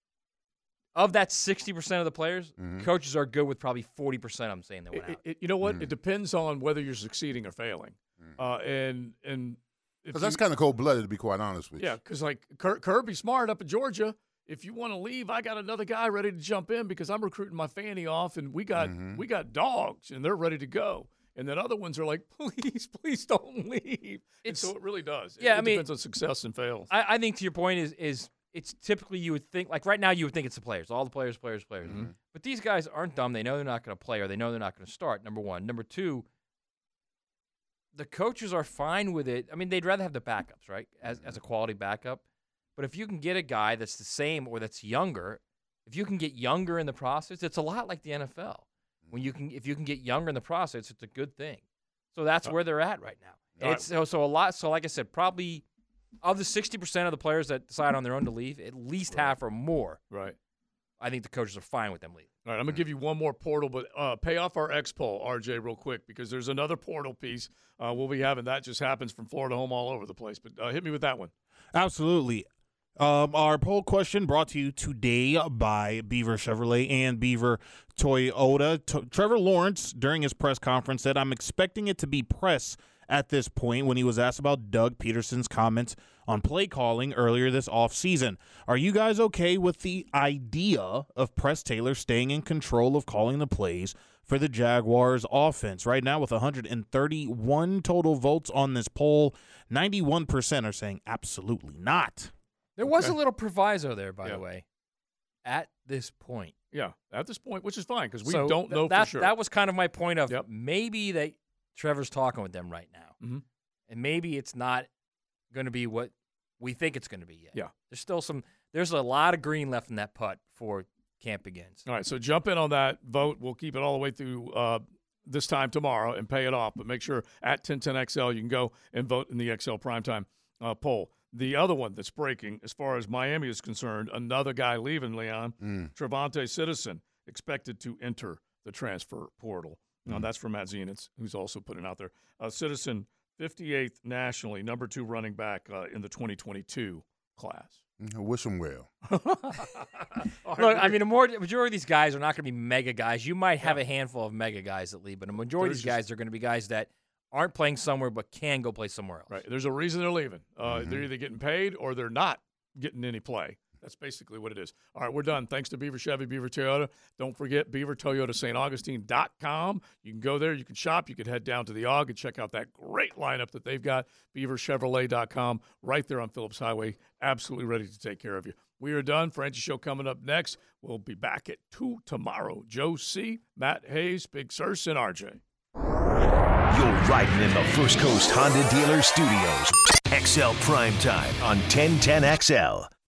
Of that sixty percent of the players, Mhm. coaches are good with probably forty percent. I'm saying that went It- out. it- you know what? Mm. It depends on whether you're succeeding or failing. Mm. Uh, and and if Because that's you- kind of cold blooded, to be quite honest with you. yeah, because like Kir- Kirby Smart up in Georgia. If you want to leave, I got another guy ready to jump in because I'm recruiting my fanny off, and we got Mhm. we got dogs, and they're ready to go. And then other ones are like, please, please don't leave. And It's- so it really does. It- yeah, it I mean- depends on success and fails. I, I think to your point is is it's typically you would think like right now you would think it's the players, all the players, players, players. Mm-hmm. But these guys aren't dumb. They know they're not going to play or they know they're not going to start. Number one. Number two. The coaches are fine with it. I mean, they'd rather have the backups, right, as as a quality backup. But if you can get a guy that's the same or that's younger, if you can get younger in the process, it's a lot like the N F L. When you can, if you can get younger in the process, it's a good thing. So that's where they're at right now. All right. It's so, so a lot. So like I said, probably of the sixty percent of the players that decide on their own to leave, at least half or more. Right. I think the coaches are fine with them leaving. All right, I'm going to give you one more portal, but uh, pay off our X poll, R J, real quick, because there's another portal piece uh, we'll be having. That just happens from Florida home all over the place. But uh, hit me with that one. Absolutely. Um, our poll question brought to you today by Beaver Chevrolet and Beaver Toyota. T- Trevor Lawrence, during his press conference, said, I'm expecting it to be press at this point when he was asked about Doug Peterson's comments on play calling earlier this offseason. Are you guys okay with the idea of Press Taylor staying in control of calling the plays for the Jaguars offense? Right now, with one hundred thirty-one total votes on this poll, ninety-one percent are saying absolutely not. There was Okay. a little proviso there, by Yeah. the way, at this point. Yeah, at this point, which is fine because we So don't th- know that, for sure. That was kind of my point of Yep. maybe that Trevor's talking with them right now. Mhm. And maybe it's not going to be what we think it's going to be yet. Yeah. There's still some – there's a lot of green left in that putt before camp begins. All right, so jump in on that vote. We'll keep it all the way through uh, this time tomorrow and pay it off. But make sure at ten ten X L you can go and vote in the X L Primetime uh, poll. The other one that's breaking, as far as Miami is concerned, another guy leaving, Leon, Mm. Trevante Citizen, expected to enter the transfer portal. Now, Mm. that's from Matt Zenitz, who's also putting out there. Uh, Citizen, fifty-eighth nationally, number two running back uh, in the twenty twenty-two class. I wish him well. All right, Look, I we're- mean, a more, majority of these guys are not going to be mega guys. You might have a handful of mega guys that leave, but a majority There's of these guys are going to be guys that aren't playing somewhere but can go play somewhere else. Right. There's a reason they're leaving. Uh, Mhm. They're either getting paid or they're not getting any play. That's basically what it is. All right, we're done. Thanks to Beaver Chevy, Beaver Toyota. Don't forget beaver toyota st augustine dot com. You can go there. You can shop. You can head down to the A U G and check out that great lineup that they've got. beaver chevrolet dot com, right there on Phillips Highway. Absolutely ready to take care of you. We are done. Franchi Show coming up next. We'll be back at two tomorrow. Joe C., Matt Hayes, Big Sirs, and R J. You're riding in the First Coast Honda Dealer Studios. X L Primetime on ten ten X L.